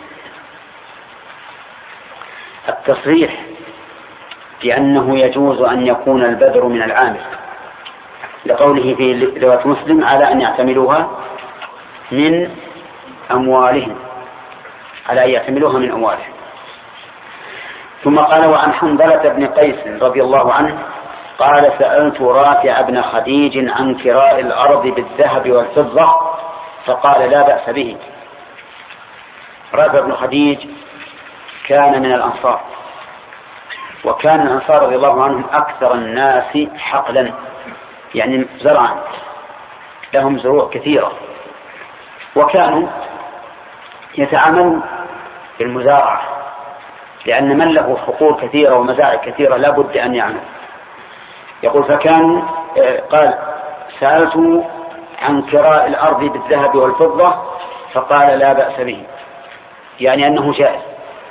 التصريح بأنه يجوز أن يكون البذر من العامل، لقوله في رواية مسلم على أن يعتملوها من أموالهم، على أن يعتملوها من أموالهم. ثم قال وعن حنظلة بن قيس رضي الله عنه قال سألت رافع بن خديج عن كراء الأرض بالذهب والفضة فقال لا بأس به. رافع بن خديج كان من الأنصار، وكان الأنصار رضي الله عنهم أكثر الناس حقلا، يعني زرعا، لهم زروع كثيرة، وكانوا يتعاملون بالمزارعة، لأن من له حقول كثيرة ومزارع كثيرة لا بد أن يعمل. يقول فكانوا قال سألت عن كراء الأرض بالذهب والفضة فقال لا بأس به، يعني أنه جائز،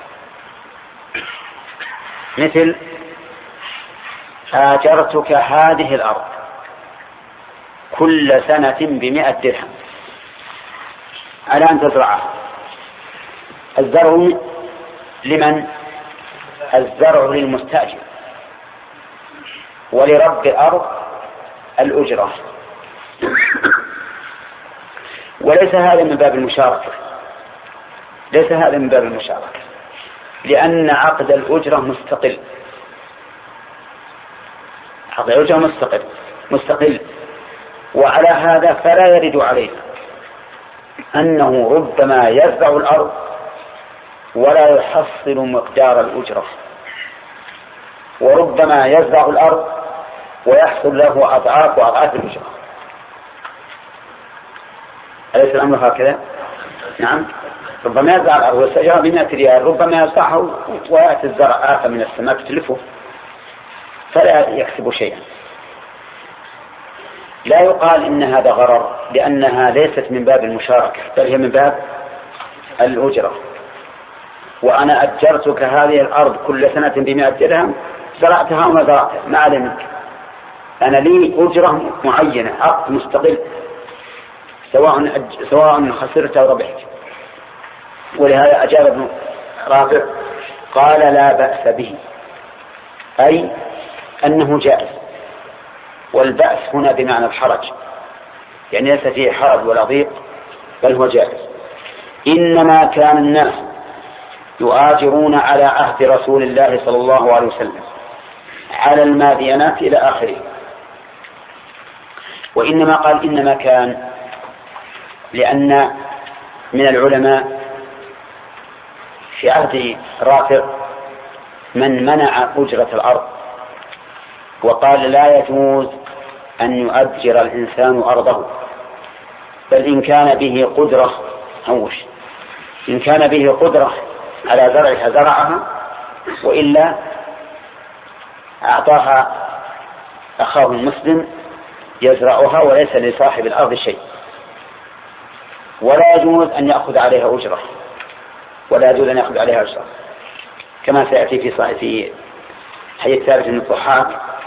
مثل آجرتك هذه الأرض كل سنة ب100 درهم على أن تزرعها. الزرع لمن؟ الزرع للمستأجر ولرب الأرض الأجرة. وليس هذا من باب المشاركة، ليس هذا من باب المشاركة، لأن عقد الأجرة مستقل، عقد الأجرة مستقل، وعلى هذا فلا يرد عليه أنه ربما يزرع الأرض ولا يحصل مقدار الأجرة، وربما يزرع الأرض ويحصل له أضعاف وأضعاف الأجرة. أليس الأمر هكذا؟ نعم، ربما يزرع الأرض ويستأجرها ب100 ريال، ربما يزرعها ويأتي الزرع آفة من السماء تتلفه فلا يكسب شيئا. لا يقال إن هذا غرر، لأنها ليست من باب المشاركة، بل هي من باب الأجرة. وأنا أجرتك هذه الأرض كل سنة ب100 درهم، زرعتها وما زرعتها ما علي منك، أنا لي أجرة معينة، عقد مستقل، سواء خسرت أو ربحت. ولهذا أجاب ابن رافع قال لا بأس به، أي أنه جائز. والبأس هنا بمعنى الحرج، يعني ليس فيه حرج ولا ضيق، بل هو جائز. إنما كان الناس يؤاجرون على عهد رسول الله صلى الله عليه وسلم على المادينات إلى آخره. وإنما قال إنما كان لأن من العلماء في عهد رافع من منع أجرة الأرض وقال لا يجوز أن يؤجر الإنسان أرضه، بل إن كان به قدرة إن كان به قدرة على زرعها زرعها، وإلا أعطاها أخاه المسلم يزرعها وليس لصاحب الأرض شيء. ولا يجوز أن يأخذ عليها أجرة، كما سيأتي في حديث ثابت بن الضحاك.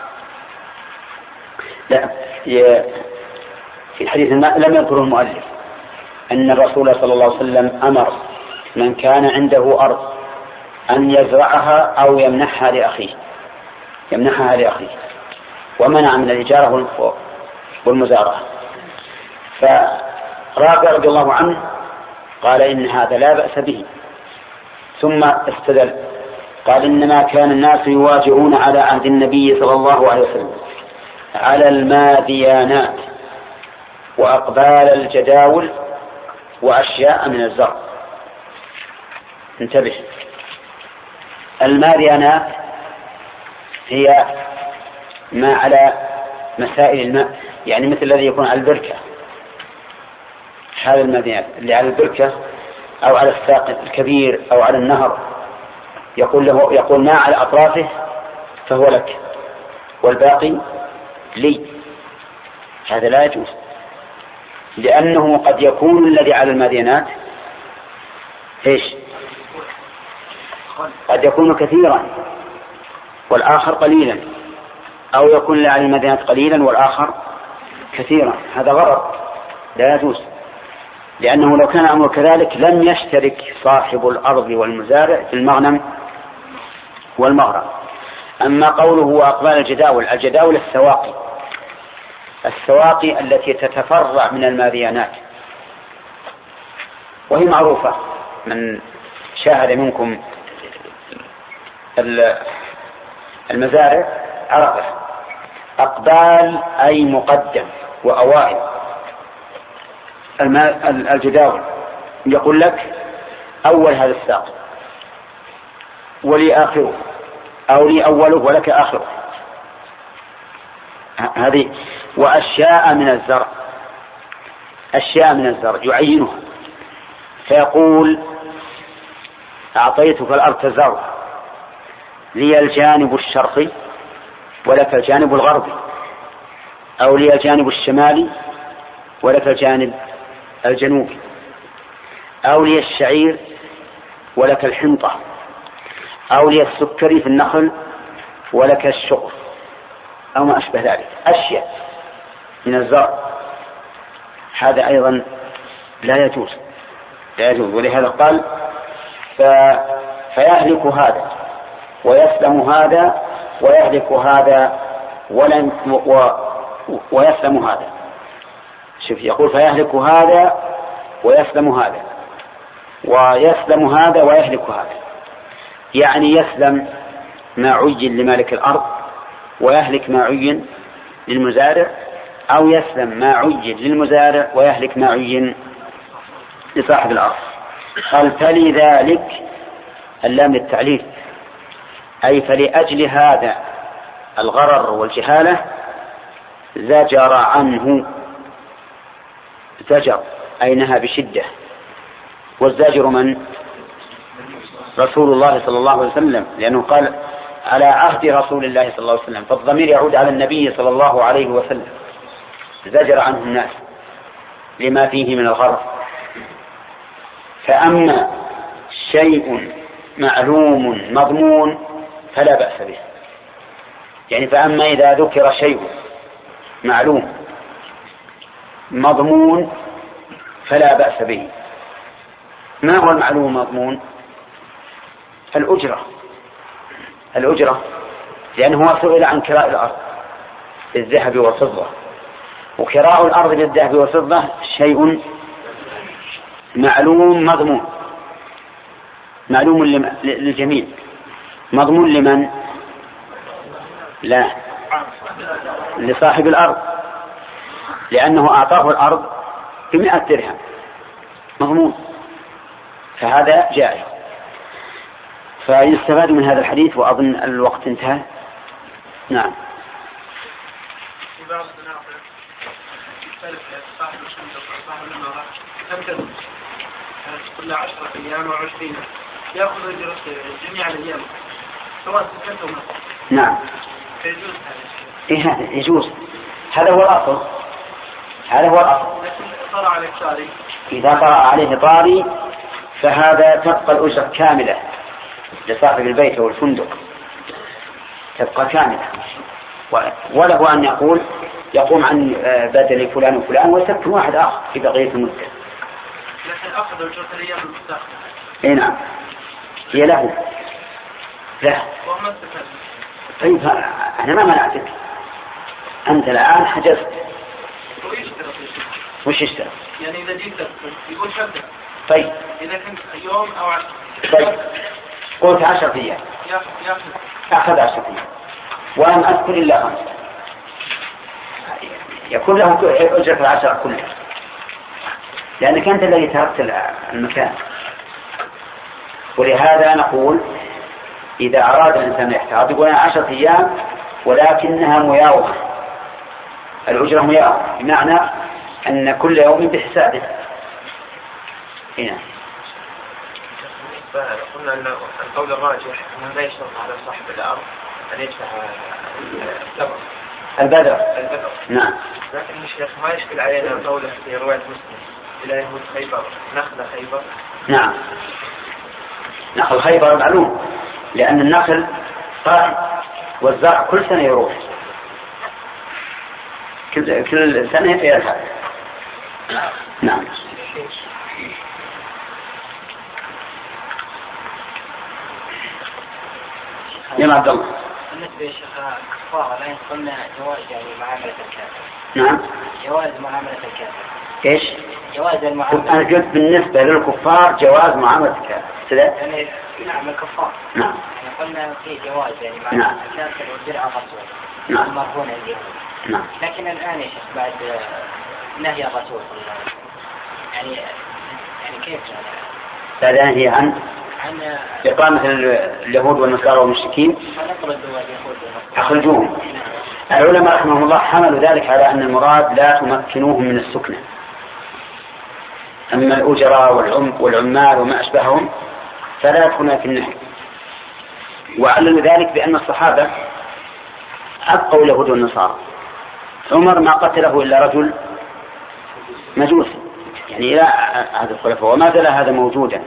لا، في الحديث لم يذكره المؤلف أن الرسول صلى الله عليه وسلم أمر من كان عنده أرض أن يزرعها أو يمنحها لأخيه، ومنع من الإجارة والمزارعة. فرافع رضي الله عنه قال إن هذا لا بأس به، ثم استدل قال إنما كان الناس يواجهون على عهد النبي صلى الله عليه وسلم على الماديانات وأقبال الجداول وأشياء من الزرع. انتبه، الماديانات هي ما على مسائل الماء، يعني مثل الذي يكون على البركة، هذا الماديانات اللي على البركة أو على الساق الكبير أو على النهر، يقول ما على أطرافه فهو لك والباقي لي. هذا لا يجوز، لأنه قد يكون الذي على المادينات قد يكون كثيرا والآخر قليلا، أو يكون الذي على المادينات قليلا والآخر كثيرا. هذا غرض لا يجوز، لأنه لو كان أمر كذلك لم يشترك صاحب الأرض والمزارع في المغنم والمغرم. أما قوله وأقبال الجداول السواقي التي تتفرع من الماديانات، وهي معروفة، من شاهد منكم المزارع عرفه. أقبال أي مقدم، وأوائل الجداول يقول لك أول هذا الساق ولي آخره، أو لي أوله ولك آخره. هذه وأشياء من الزرع يعينها، فيقول أعطيتك الأرض تزرع، لي الجانب الشرقي ولك الجانب الغربي، أو لي الجانب الشمالي ولك الجانب الجنوبي، أو لي الشعير ولك الحنطة، أو لي السكري في النخل ولك الشقر، أو ما أشبه ذلك، أشياء من الزرع. هذا أيضا لا يجوز. ولهذا قال فيهلك هذا ويسلم هذا ويهلك هذا ويسلم هذا. شوف يقول فيهلك هذا ويسلم هذا ويسلم هذا ويهلك هذا، يعني يسلم ما عين لمالك الأرض ويهلك ما عين للمزارع، أو يسلم ما عين للمزارع ويهلك ما عين لصاحب الأرض. قال فلذلك اللام للتعليل، أي فلأجل هذا الغرر والجهالة زجر عنه. زجر أي نهى بشدة، والزاجر من؟ رسول الله صلى الله عليه وسلم، لأنه قال على عهد رسول الله صلى الله عليه وسلم، فالضمير يعود على النبي صلى الله عليه وسلم. زجر عنه الناس لما فيه من الغرر. فأما شيء معلوم مضمون فلا بأس به، يعني فأما إذا ذكر شيء معلوم مضمون فلا بأس به. ما هو المعلوم مضمون؟ الأجرة، لأنه هو سئل عن كراء الأرض بالذهب والفضة، وكراء الأرض بالذهب والفضة شيء معلوم مضمون، معلوم للجميع. مضمون لمن؟ لا، لصاحب الأرض، لأنه أعطاه الأرض ب100 درهم، مضمون، فهذا جائز. فيستفاد من هذا الحديث، وأظن الوقت انتهى. نعم. في بعض المناطق يختلف صاحب الشمس وصاحب المرأة تمتد كل 10 أيام أو 20 يأخذ أجرة جميع الأيام سواء سكنت وما. نعم. فيجوز هذا. إيه يجوز، هذا هو الأصل، هذا هو الأصل. لكن طرأ عليه طاري، إذا طرأ عليه طاري فهذا تبقى الأجرة كاملة لصاحب البيت أو الفندق، تبقى كاملة، وله أن يقوم عن بدل فلان وفلان ويسكن واحد آخر في بقية المدة. لكن أخذ أجرة الأيام المستقبل. إيه نعم، هي له. وما استفاد. طيب أنا ما منعتك، أنت الآن حجزت. وش يشترط؟ يعني إذا جيت يقول شبه. طيب. إذا كنت يوم أو 10. طيب. قلت 10 أيام. أخذ 10 أيام. ولم أذكر إلا 5. يكون له أجرة 10 كلها، لأنك أنت الذي تركت المكان. ولهذا نقول إذا أراد الإنسان يحتاط يقول 10 أيام ولكنها مياومة، الأجرة مياومة، بمعنى أن كل يوم بحسابه. هنا قلنا أن القول الراجح أنه لا يشترط على صاحب الأرض أن يدفع البذر. نعم. لكن الشيخ ما يشكل علينا قوله في رواية مسلم إلى يهود خيبر نخل خيبر. نعم، نخل خيبر معلوم، لأن النخل قائم والزرع كل سنة يروح، كل سنة يرجع. نعم. يا عبد الله. بالنسبة للشيخ الكفار لا يدخلنا جواز يعني معاملة الكافر. نعم. جواز معاملة الكافر. إيش؟ جواز المعاملة. أنا قلت بالنسبة للكفار جواز معاملة الكافر. يعني نعم الكفار. نعم. يعني قلنا في جواز يعني معاملة الكافر والدرع الرسول. نعم. المرهون اليهود. نعم. لكن الآن يا شيخ بعد نهي الرسول يعني كيف بعد نهي عن إقامة اليهود والنصارى والمشركين أخرجوهم. العلماء رحمهم الله حملوا ذلك على أن المراد لا تمكنوهم من السكنة، أما الأجراء والعمال وما أشبههم فلا يدخلون في النهي. وعللوا ذلك بأن الصحابة أبقوا اليهود والنصارى. عمر ما قتله إلا رجل مجوسي يعني إلى هذا الخلفاء، وما زال هذا موجودا.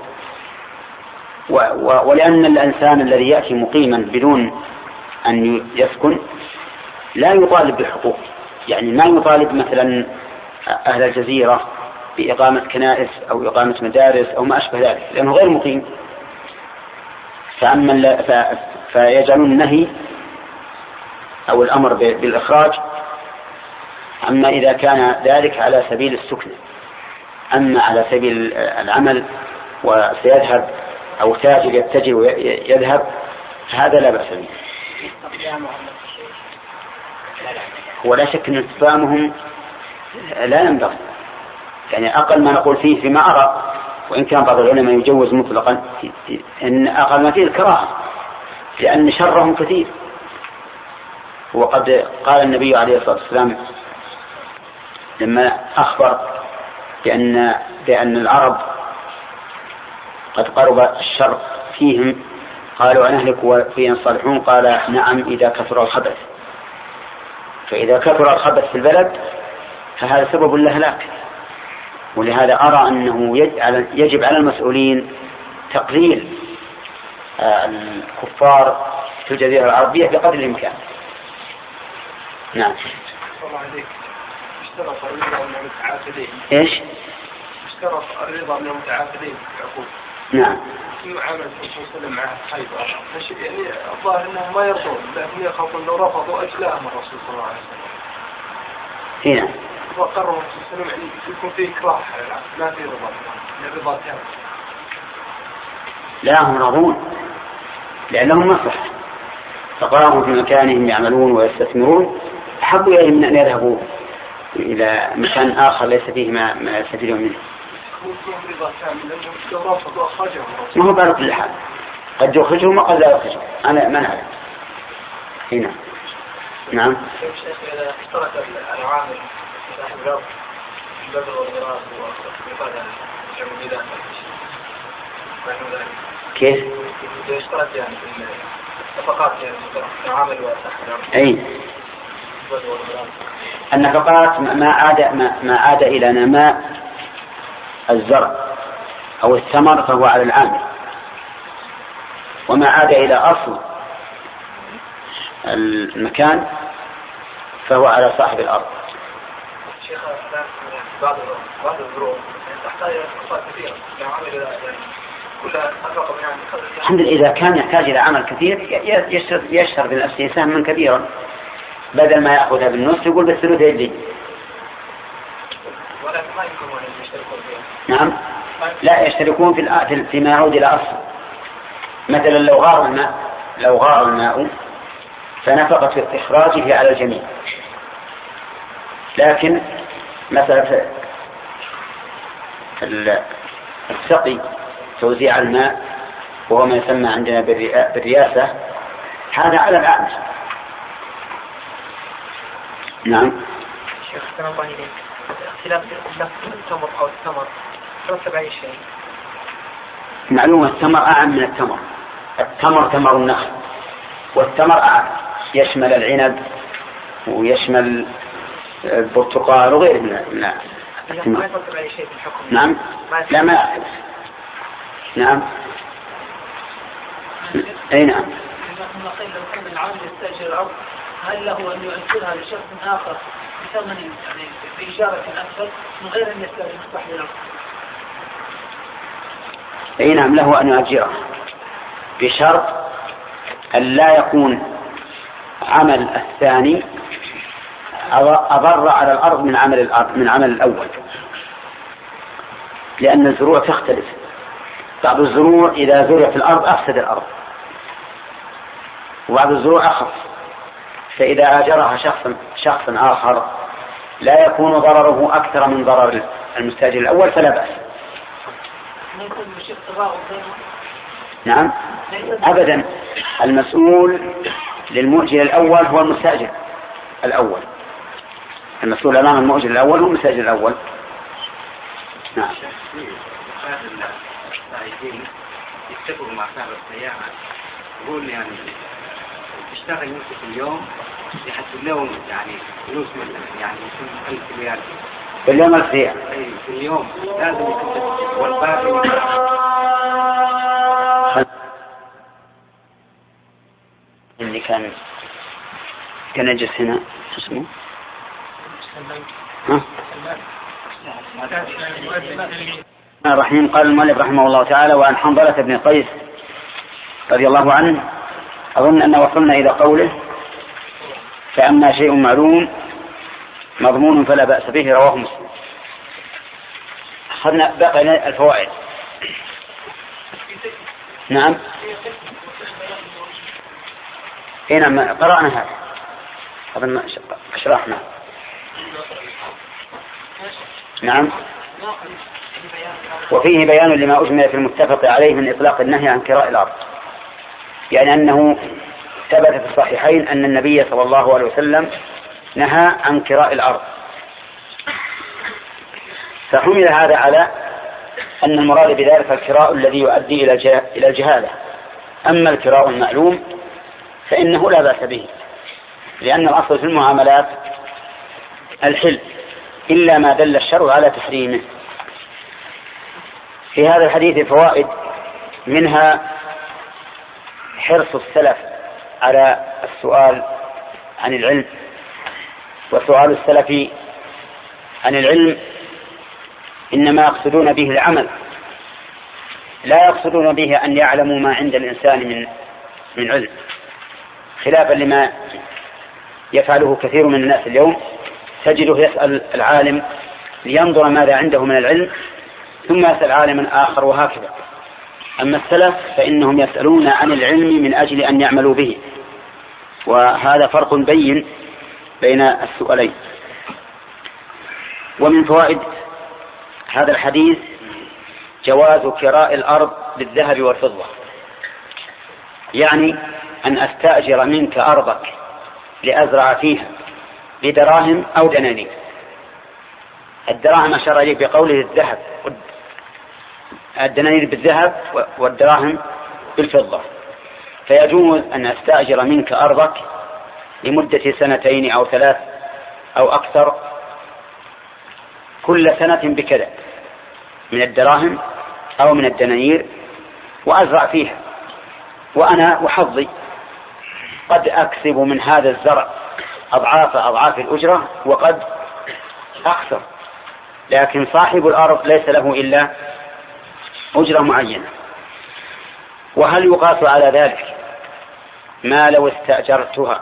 ولأن الإنسان الذي يأتي مقيما بدون أن يسكن لا يطالب بحقوق، يعني ما يطالب مثلا أهل الجزيرة بإقامة كنائس أو إقامة مدارس أو ما أشبه ذلك، لأنه غير مقيم. فيجعلون النهي أو الأمر بالإخراج، أما إذا كان ذلك على سبيل السكن. أما على سبيل العمل وسيذهب أو تاجر يتجه ويذهب هذا لا بأس به. ولا شك أن استفهامهم لا ينبغي، يعني أقل ما نقول فيه فيما أرى، وإن كان بعض العلماء يجوز مطلقا، إن أقل ما فيه الكراهة، لأن شرهم كثير. وقد قال النبي عليه الصلاة والسلام لما أخبر بأن العرب قد قرب الشر فيهم قالوا أنهلك وفيهم الصالحون، قال نعم إذا كثر الخبث. فإذا كثر الخبث في البلد فهذا سبب للهلاك. ولهذا أرى أنه يجب على المسؤولين تقليل الكفار في الجزيرة العربية بقدر الإمكان. نعم. اشترط الرضا من المتعاقدين. ايش؟ اشترط الرضا من المتعاقدين في العقود. نعم. في عمل الرسول صلى الله عليه وسلم مع خيبر، يعني الظاهر انهم ما يرضون، لكن يخافون لو رفضوا اجلاهم الرسول صلى الله عليه وسلم. هنا. وقرر الرسول صلى الله عليه وسلم يعني يكون فيه إكراه على العبد، ما فيه رضا، الرضا تام. لا هم راضون لأنهم مصلحة، فقاموا في مكانهم يعملون ويستثمرون، أحبوا إليهم من أن يذهبوا إلى مكان آخر ليس فيه ما يستفيدون منه. ما هو بارك الحال، قد يخرجهم وقد لا يخرجهم، أنا ما نعلم. هنا. نعم. إذا اشترك العوامل صاحب الأرض البذر والغراس والإفادة الجمهورية كيف؟ إذا اشترك يعني في النفقات يعني العامل وصاحب الأرض. أي. النفقات ما عاد إلى نماء الزرع أو الثمر فهو على العامل، وما عاد إلى أصل المكان فهو على صاحب الأرض. شيخ بعض الظروف تحتاج إلى نفقات كثيرة يعني كلها أفرق من الحمد لله. إذا كان يحتاج إلى عمل كثير يشتر بنفسه سهما كبيرا، بدل ما يأخذها بالنص يقول بالثلث يجي. ولكن ما يمكن أن يشتركون فيها. نعم. لا يشتركون فيما يعود إلى أصل. مثلا لو غار الماء فنفقة إخراجه على الجميع، لكن مثلا السقي توزيع الماء وهو ما يسمى عندنا بالرياسة هذا على العامل. نعم. شيخ سلام الله عليك، اختلاف التمر أو الثمر ترتب أي شيء؟ معلومة التمر أعم من التمر. التمر ثمر النخل، والتمر أعم يشمل العنب ويشمل البرتقال وغيره من الثمار. ما يترتب أي شيء في الحكم؟ نعم. لا ما يحدث. نعم. أي نعم. لو كان العامل يستأجر الأرض هل له أن يؤجرها لشخص آخر بثمن يعني بإجارة أكثر من غير أن يستأجر صاحب الأرض؟ أي نعم له أن يؤجرها بشرط أن لا يكون عمل الثاني أضر على الأرض من عمل الأول، لأن الزروع تختلف. بعض الزروع إذا زرع في الأرض أفسد الأرض، وبعض الزروع أخف، فإذا آجرها شخص آخر لا يكون ضرره أكثر من ضرر المستأجر الأول فلا بأس. نعم أبدا، المسؤول للمؤجر الأول هو المستأجر الأول، المسؤول أمام المؤجر الأول هو المستأجر الأول. نعم. يتفقوا مع صاحب السيارة يقول يعني تشتغل نصف اليوم يحسب لهم يعني فلوس مثلا يعني يكون 1000 ريال في اليوم الفيع. في اليوم لازم يكون والباقي اللي كان نجس هنا اسمه الرحيم. قال المؤلف رحمه الله تعالى: وعن حنظلة بن قيس رضي الله عنه. أظن أن وصلنا إلى قوله: فأما شيء معلوم مضمون فلا بأس به، رواه مسلم. أخذنا بقى الفوائد. نعم، هنا قرأنا هذا، أظن شرحنا. نعم. وفيه بيان لما أجمل في المتفق عليه من إطلاق النهي عن كراء الأرض، يعني أنه ثبت في الصحيحين أن النبي صلى الله عليه وسلم نهى عن كراء الأرض، فحمل هذا على أن المراد بذلك الكراء الذي يؤدي إلى الجهالة. أما الكراء المعلوم فإنه لا بأس به، لأن الأصل في المعاملات الحل، إلا ما دل الشرع على تحريمه. في هذا الحديث فوائد، منها حرص السلف على السؤال عن العلم، وسؤال السلف عن العلم إنما يقصدون به العمل، لا يقصدون به أن يعلموا ما عند الإنسان من علم، خلافا لما يفعله كثير من الناس اليوم، تجده يسأل العالم لينظر ماذا عنده من العلم ثم يسأل عالما آخر، وهكذا. أما السلف فإنهم يسألون عن العلم من أجل أن يعملوا به، وهذا فرق بين السؤالين. ومن فوائد هذا الحديث جواز كراء الأرض بالذهب والفضة، يعني أن أستأجر منك أرضك لأزرع فيها بدراهم أو دنانير. الدراهم أشار إليه بقوله الذهب، الدنانير بالذهب والدراهم بالفضة. فيجوز أن أستأجر منك أرضك لمدة 2 أو 3 أو أكثر، كل سنة بكذا من الدراهم أو من الدنانير، وأزرع فيها، وأنا وحظي قد أكسب من هذا الزرع أضعاف الأجرة وقد أخسر، لكن صاحب الأرض ليس له إلا أجرة معينة. وهل يقاس على ذلك ما لو استأجرتها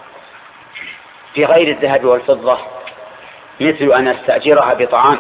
بغير الذهب والفضة، مثل أن أستأجرها بطعام،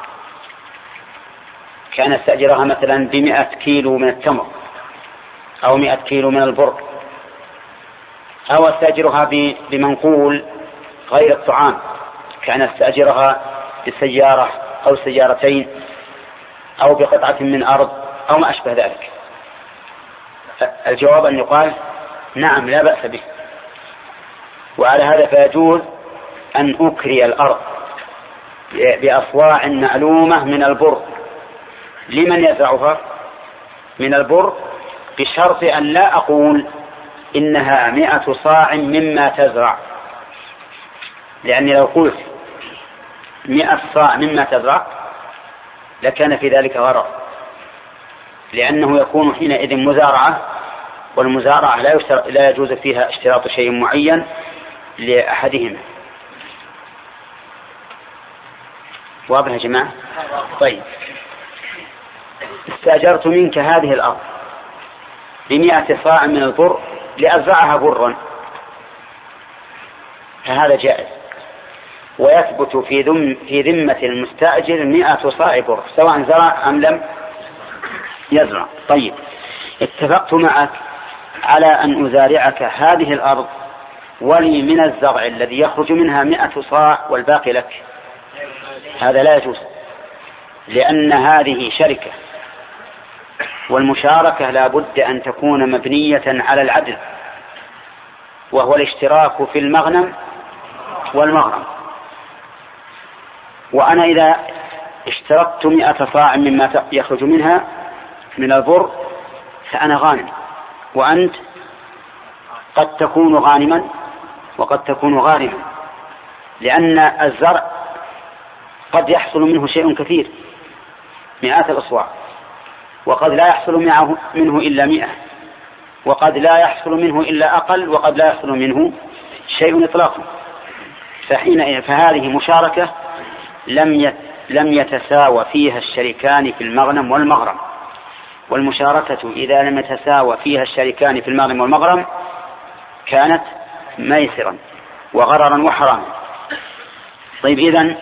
كان أستأجرها مثلا 100 كيلو من التمر أو 100 كيلو من البر، أو أستأجرها بمنقول غير الطعام، كان أستأجرها بسيارة أو سيارتين أو بقطعة من أرض أو ما أشبه ذلك. الجواب أن يقال نعم لا بأس به. وعلى هذا فيجوز أن أكري الأرض بأصواع معلومة من البر لمن يزرعها من البر، بشرط أن لا أقول إنها 100 صاع مما تزرع، لأني لو قلت 100 صاع مما تزرع لكان في ذلك غرر، لأنه يكون حينئذ مزارعة، والمزارعة لا يجوز فيها اشتراط شيء معين لأحدهما. واضح يا جماعة؟ طيب، استأجرت منك هذه الأرض 100 صاع من البر لأزرعها برا، فهذا جائز، ويثبت في ذمة المستأجر 100 صاع بر سواء زرع أم لم يزرع. طيب، اتفقت معك على أن أزارعك هذه الأرض ولي من الزرع الذي يخرج منها 100 صاع والباقي لك، هذا لا يجوز، لأن هذه شركة، والمشاركة لا بد أن تكون مبنية على العدل، وهو الاشتراك في المغنم والمغرم. وأنا إذا اشتركت 100 صاع مما يخرج منها من البر فأنا غانم، وأنت قد تكون غانما وقد تكون غارما، لأن الزرع قد يحصل منه شيء كثير 100 الأصواع، وقد لا يحصل منه إلا 100، وقد لا يحصل منه إلا أقل، وقد لا يحصل منه شيء إطلاقا. فهذه مشاركة لم يتساوى فيها الشريكان في المغنم والمغرم، والمشاركة إذا لم يتساوى فيها الشريكان في المغنم والمغرم كانت ميسرا وغررا وحراما. طيب إذن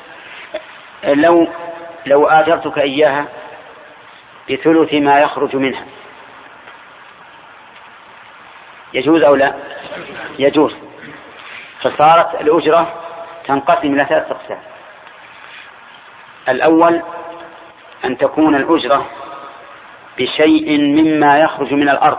لو آجرتك إياها بثلث ما يخرج منها يجوز أو لا؟ يجوز. فصارت الأجرة تنقسم إلى 3 أقسام. الأول أن تكون الأجرة بشيء مما يخرج من الأرض،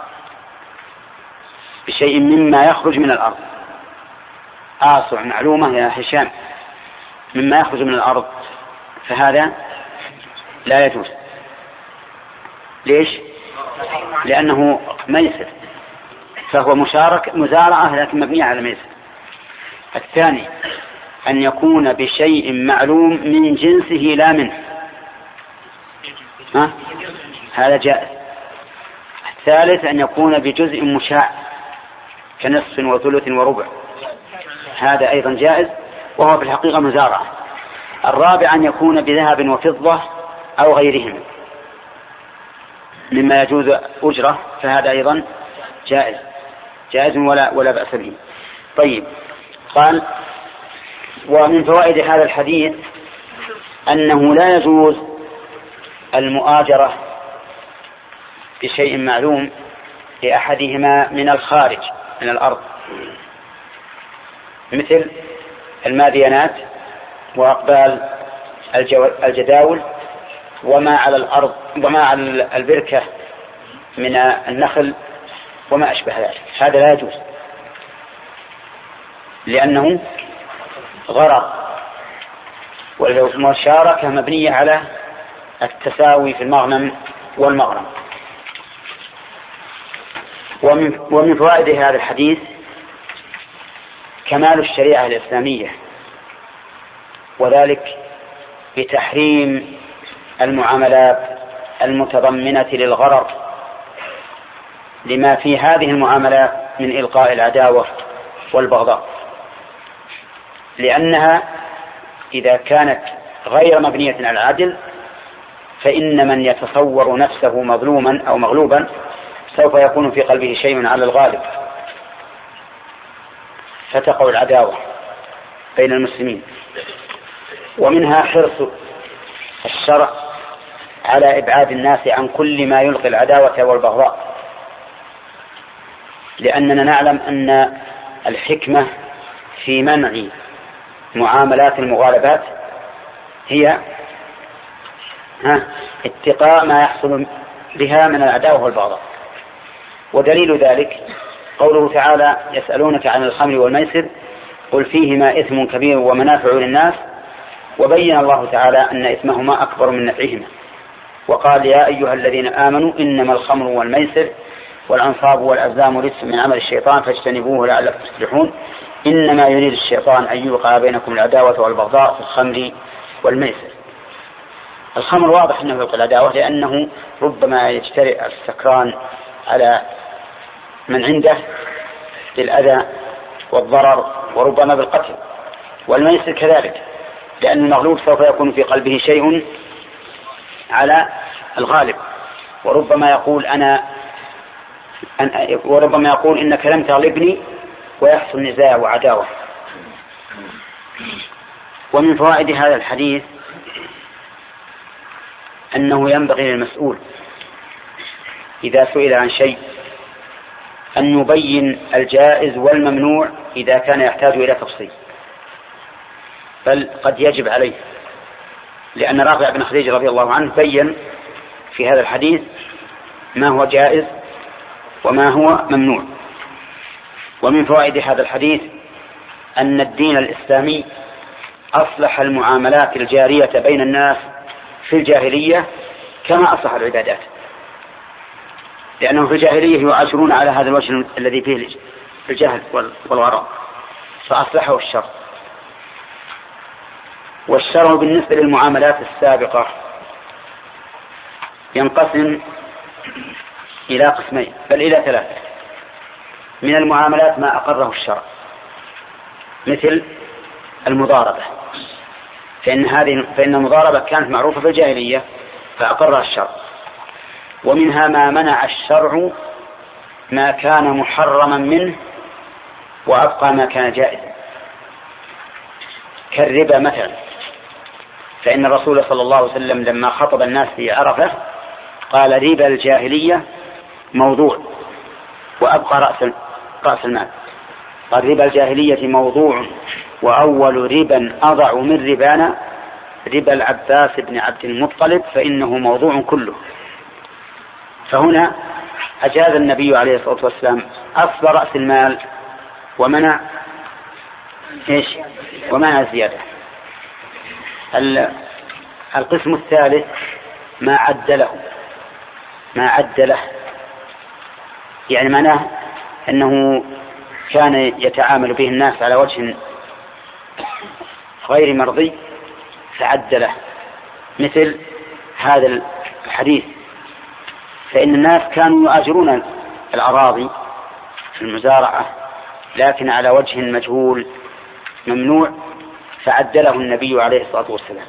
بشيء مما يخرج من الأرض. أصع معلومة يا هشام، مما يخرج من الأرض، فهذا لا يجوز. ليش؟ لأنه ميسر، فهو مزارعة لكن مبنية على ميسر. الثاني أن يكون بشيء معلوم من جنسه لا منه، هذا جائز. الثالث أن يكون بجزء مشاع كنصف وثلث وربع، هذا أيضا جائز وهو في الحقيقة مزارعة. الرابع أن يكون بذهب وفضة أو غيرهم مما يجوز أجرة، فهذا أيضا جائز ولا بأس به. طيب، قال: ومن فوائد هذا الحديث أنه لا يجوز المؤاجرة بشيء معلوم لأحدهما من الخارج من الأرض، مثل الماديانات وأقبال الجداول وما على الأرض وما على البركة من النخل وما أشبه ذلك. هذا لا يجوز لأنه غرر، والمشاركة مبنية على التساوي في المغنم والمغرم. ومن فوائد هذا الحديث كمال الشريعة الإسلامية، وذلك بتحريم المعاملات المتضمنة للغرر لما في هذه المعاملات من إلقاء العداوة والبغضاء، لأنها إذا كانت غير مبنية على العدل فإن من يتصور نفسه مظلوما أو مغلوبا سوف يكون في قلبه شيء على الغالب، فتقع العداوة بين المسلمين. ومنها حرص الشرع على إبعاد الناس عن كل ما يلقي العداوة والبغضاء، لأننا نعلم أن الحكمة في منع معاملات المغالبات هي اتقاء ما يحصل بها من العداوة والبغضاء. ودليل ذلك قوله تعالى: يسألونك عن الخمر والميسر قل فيهما إثم كبير ومنافع للناس، وبين الله تعالى أن إثمهما أكبر من نفعهما، وقال: يا أيها الذين آمنوا إنما الخمر والميسر والأنصاب والأزلام رجس من عمل الشيطان فاجتنبوه لعلكم تفلحون إنما يريد الشيطان أن يوقع بينكم العداوة والبغضاء في الخمر والميسر. الخمر واضح أنه يلقي العداوة، لأنه ربما يجترئ السكران على من عنده بالأذى والضرر وربما بالقتل. والميسر كذلك، لأن المغلوب سوف يكون في قلبه شيء على الغالب، وربما يقول إنك لم تغلبني ويحصل نزاع وعداوة. ومن فوائد هذا الحديث أنه ينبغي للمسؤول إذا سئل عن شيء أن يبين الجائز والممنوع إذا كان يحتاج إلى تفصيل، بل قد يجب عليه، لأن رافع بن خديج رضي الله عنه بين في هذا الحديث ما هو جائز وما هو ممنوع. ومن فوائد هذا الحديث أن الدين الإسلامي أصلح المعاملات الجارية بين الناس في الجاهلية كما أصلح العبادات، لأنهم في الجاهلية يعاشرون على هذا الوجه الذي فيه الجهل والغراء، فأصلحه الشرع. والشرع بالنسبة للمعاملات السابقة ينقسم إلى قسمين بل إلى 3. من المعاملات ما أقره الشرع مثل المضاربة، فإن المضاربة كانت معروفة في الجاهلية فأقرها الشرع. ومنها ما منع الشرع ما كان محرما منه وأبقى ما كان جائزا، كالربا مثلا، فإن الرسول صلى الله عليه وسلم لما خطب الناس في عرفة قال ربا الجاهلية موضوع وأبقى رأس المال. قال ربا الجاهلية موضوع وأول ربا أضع من ربانا ربا العباس بن عبد المطلب فإنه موضوع كله. فهنا أجاز النبي عليه الصلاة والسلام أصل رأس المال ومنع ومنع الزيادة. القسم الثالث ما عد له يعني معناه أنه كان يتعامل به الناس على وجه غير مرضي فعد له، مثل هذا الحديث، فإن الناس كانوا يؤاجرون الأراضي في المزارعة لكن على وجه مجهول ممنوع فعد له النبي عليه الصلاة والسلام.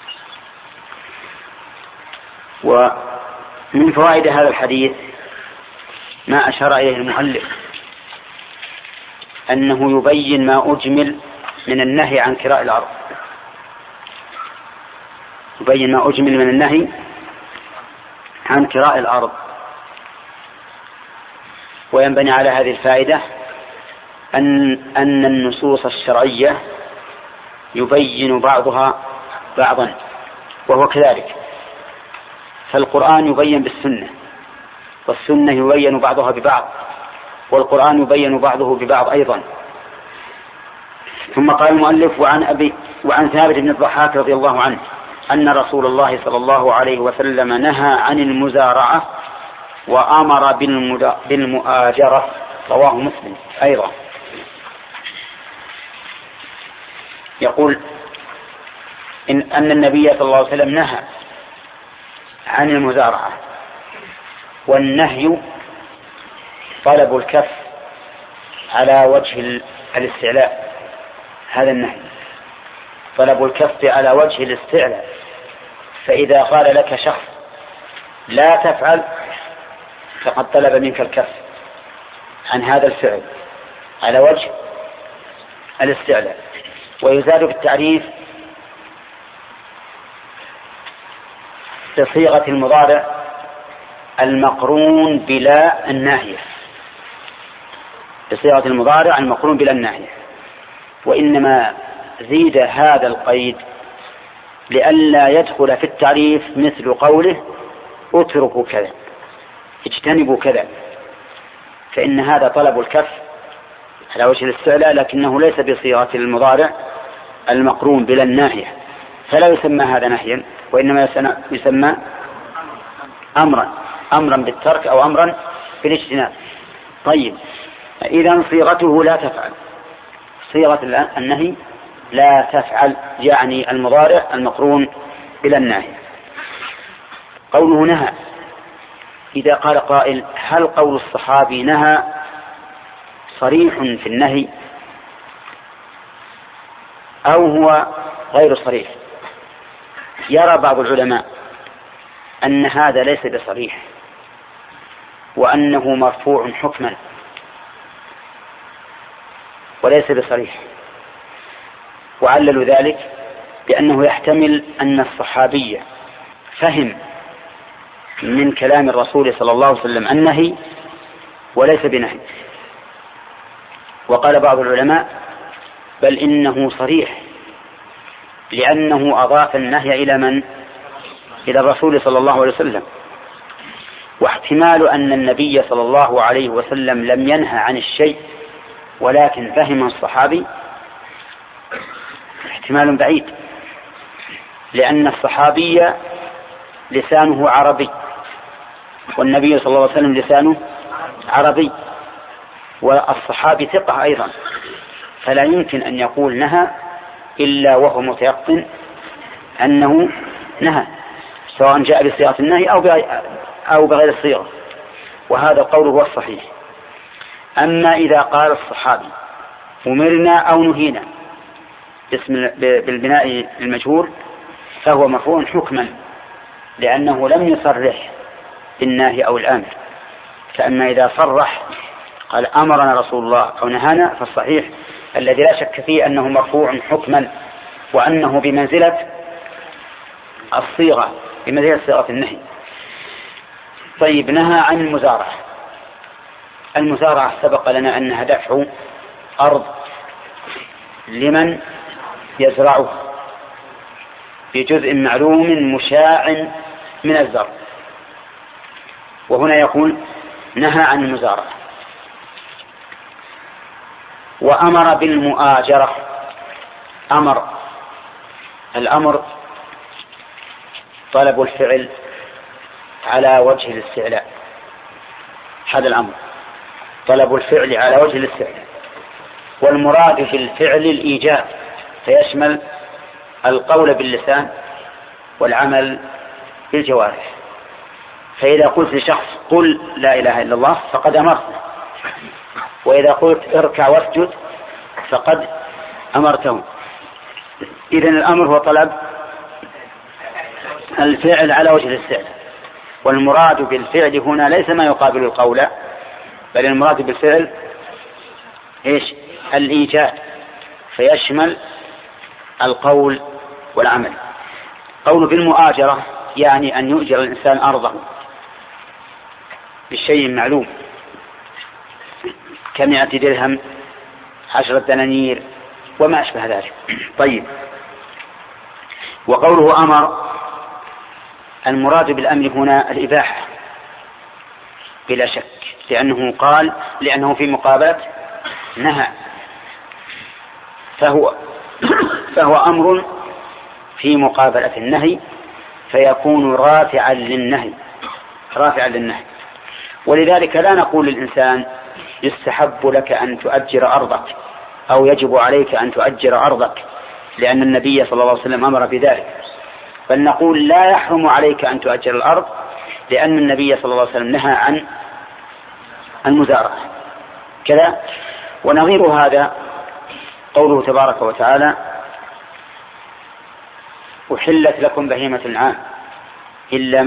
ومن فوائد هذا الحديث ما أشار إليه المؤلف أنه يبين ما أجمل من النهي عن كراء الأرض، يبين ما أجمل من النهي عن كراء الأرض. وينبني على هذه الفائدة أن النصوص الشرعية يبين بعضها بعضا، وهو كذلك، فالقرآن يبين بالسنة، والسنة يبين بعضها ببعض، والقرآن يبين بعضه ببعض أيضا. ثم قال المؤلف وعن ثابت بن الضحاك رضي الله عنه أن رسول الله صلى الله عليه وسلم نهى عن المزارعة وأمر بالمؤاجرة، رواه مسلم أيضا. يقول أن النبي صلى الله عليه وسلم نهى عن المزارعة، والنهي طلب الكف على وجه الاستعلاء، هذا النهي طلب الكف على وجه الاستعلاء. فإذا قال لك شخص لا تفعل فقد طلب منك الكف عن هذا الفعل على وجه الاستعلاء. ويزاد في التعريف بصيغة المضارع المقرون بلا الناهية، بصيغة المضارع المقرون بلا الناهية. وإنما زيد هذا القيد لئلا يدخل في التعريف مثل قوله اتركوا كذا، اجتنبوا كذا، فإن هذا طلب الكف على وجه الاستعلاء لكنه ليس بصيغة المضارع المقرون بلا الناهية، فلا يسمى هذا نهيا، وإنما يسمى أمرا بالترك أو أمرا بالاجتناب. طيب، إذا صيغته لا تفعل، صيغة النهي لا تفعل يعني المضارع المقرون بلا الناهية. قوله نهى، إذا قال قائل هل قول الصحابي نهى صريح في النهي أو هو غير صريح؟ يرى بعض العلماء أن هذا ليس بصريح وأنه مرفوع حكما وليس بصريح، وعللوا ذلك بأنه يحتمل أن الصحابي فهم من كلام الرسول صلى الله عليه وسلم النهي وليس بنهي. وقال بعض العلماء بل إنه صريح لأنه أضاف النهي إلى من؟ إلى الرسول صلى الله عليه وسلم. واحتمال أن النبي صلى الله عليه وسلم لم ينهى عن الشيء ولكن فهم الصحابي احتمال بعيد، لأن الصحابي لسانه عربي والنبي صلى الله عليه وسلم لسانه عربي، والصحابي ثقة أيضا، فلا يمكن أن يقول نهى إلا وهو متيقن أنه نهى، سواء جاء بصيغة النهي أو بغير الصيغة، وهذا القول هو الصحيح. أما إذا قال الصحابي أمرنا أو نهينا بالبناء المجهول فهو مرفوع حكما، لأنه لم يصرح بالناهي أو الآمر. فأما إذا صرح قال أمرنا رسول الله أو نهانا فالصحيح الذي لا شك فيه أنه مرفوع حكما وأنه بمنزلة الصيغة، بمنزلة صيغة النهي. طيب، نهى عن المزارعة. المزارعة سبق لنا أنها دفع أرض لمن يزرعه بجزء معلوم مشاع من الزرع، وهنا يقول نهى عن المزارعة. وأمر بالمؤاجرة. الأمر طلب الفعل على وجه الاستعلاء، هذا الأمر طلب الفعل على وجه الاستعلاء، والمراد بالفعل الإيجاب، فيشمل القول باللسان والعمل بالجوارح. فإذا قلت لشخص قل لا إله إلا الله فقد أمرته، وإذا قلت اركع واسجد فقد أمرته. إذن الأمر هو طلب الفعل على وجه الاستعلاء، والمراد بالفعل هنا ليس ما يقابل القول، بل المراد بالفعل إيش؟ الإيجاد، فيشمل القول والعمل. قول بالمؤاجرة يعني أن يؤجر الإنسان أرضه بالشيء معلوم ك100 درهم 10 دنانير وما أشبه ذلك. طيب، وقوله أمر المراد بالأمر هنا الإباحة بلا شك، لأنه في مقابلة نهى، فهو أمر في مقابلة النهي، فيكون رافعا للنهي. ولذلك لا نقول للإنسان يستحب لك أن تؤجر أرضك أو يجب عليك أن تؤجر أرضك لأن النبي صلى الله عليه وسلم أمر بذلك، بل نقول لا يحرم عليك أن تؤجر الأرض لأن النبي صلى الله عليه وسلم نهى عن المزارعة كذا. ونظير هذا قوله تبارك وتعالى أحلت لكم بهيمة الأنعام إلا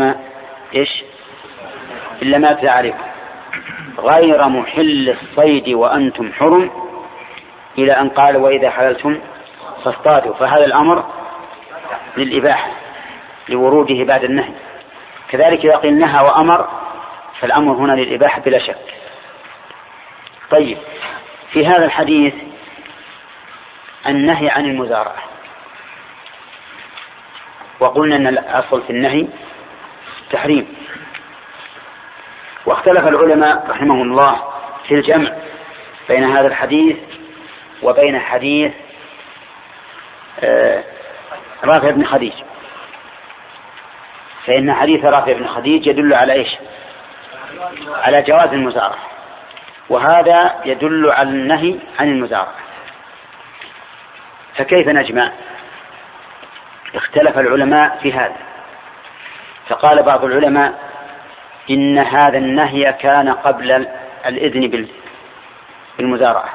ما يتلى عليكم غير محل الصيد وأنتم حرم إلى أن قال وإذا حللتم فاصطادوا. فهذا الأمر للإباحة لوروده بعد النهي. كذلك إذا قيل نهى وأمر فالأمر هنا للإباحة بلا شك. طيب، في هذا الحديث النهي عن المزارعة، وقلنا أن الأصل في النهي تحريم، واختلف العلماء رحمهم الله في الجمع بين هذا الحديث وبين حديث رافع بن خديج. فإن حديث رافع بن خديج يدل على إيش؟ على جواز المزارعة، وهذا يدل على النهي عن المزارعة. فكيف نجمع؟ اختلف العلماء في هذا، فقال بعض العلماء إن هذا النهي كان قبل الإذن بالمزارعة،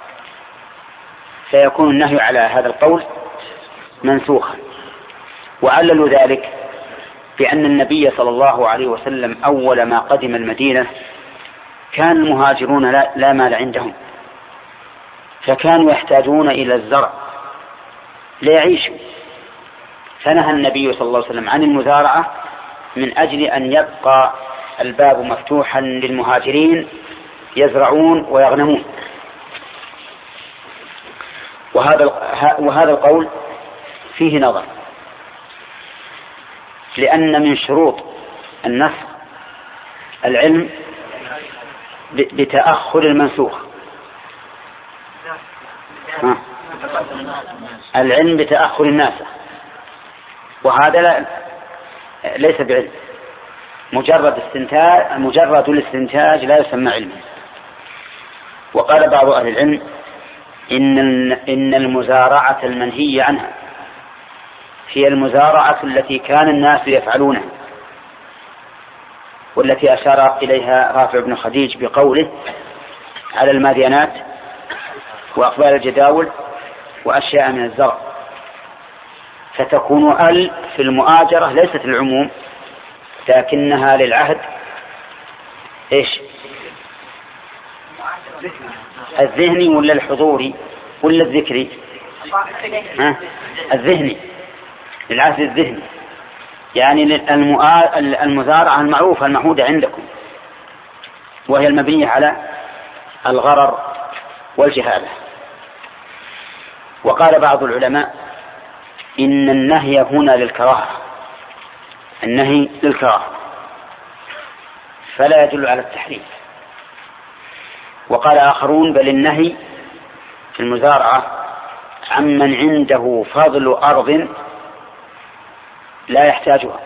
فيكون النهي على هذا القول منسوخا. وعللوا ذلك بأن النبي صلى الله عليه وسلم أول ما قدم المدينة كان المهاجرون لا مال عندهم، فكانوا يحتاجون إلى الزرع ليعيشوا، فنهى النبي صلى الله عليه وسلم عن المزارعة من أجل أن يبقى الباب مفتوحا للمهاجرين يزرعون ويغنمون. وهذا القول فيه نظر، لأن من شروط النسخ العلم بتأخر المنسوخ، العلم بتأخر الناسخ، وهذا ليس بعلم. مجرد الاستنتاج لا يسمى علما. وقال بعض أهل العلم إن المزارعة المنهي عنها هي المزارعة التي كان الناس يفعلونها، والتي أشار إليها رافع بن خديج بقوله على المادينات وأقبال الجداول وأشياء من الزرع. فتكون في المؤاجرة ليست العموم، لكنها للعهد إيش؟ الذهني ولا الحضوري ولا الذكري؟ الذهني، للعهد الذهني، يعني المزارعة المعروفة المعهودة عندكم، وهي المبنية على الغرر والجهالة. وقال بعض العلماء إن النهي هنا للكراهة، النهي للكراهة فلا يدل على التحريم. وقال آخرون بل النهي في المزارعة عمن عنده فضل أرض لا يحتاجها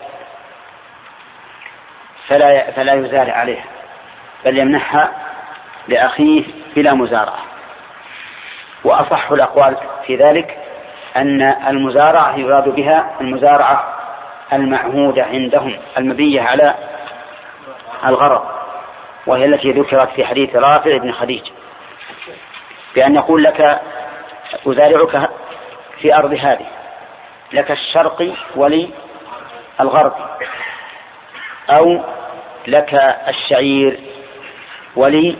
فلا يزارع عليها، بل يمنحها لأخيه بلا مزارعة. وأصح الأقوال في ذلك أن المزارعة يراد بها المزارعة المعهودة عندهم المبنية على الغرر، وهي التي ذكرت في حديث رافع بن خديج بأن يقول لك أزارعك في أرض هذه، لك الشرق ولي الغرب، أو لك الشعير ولي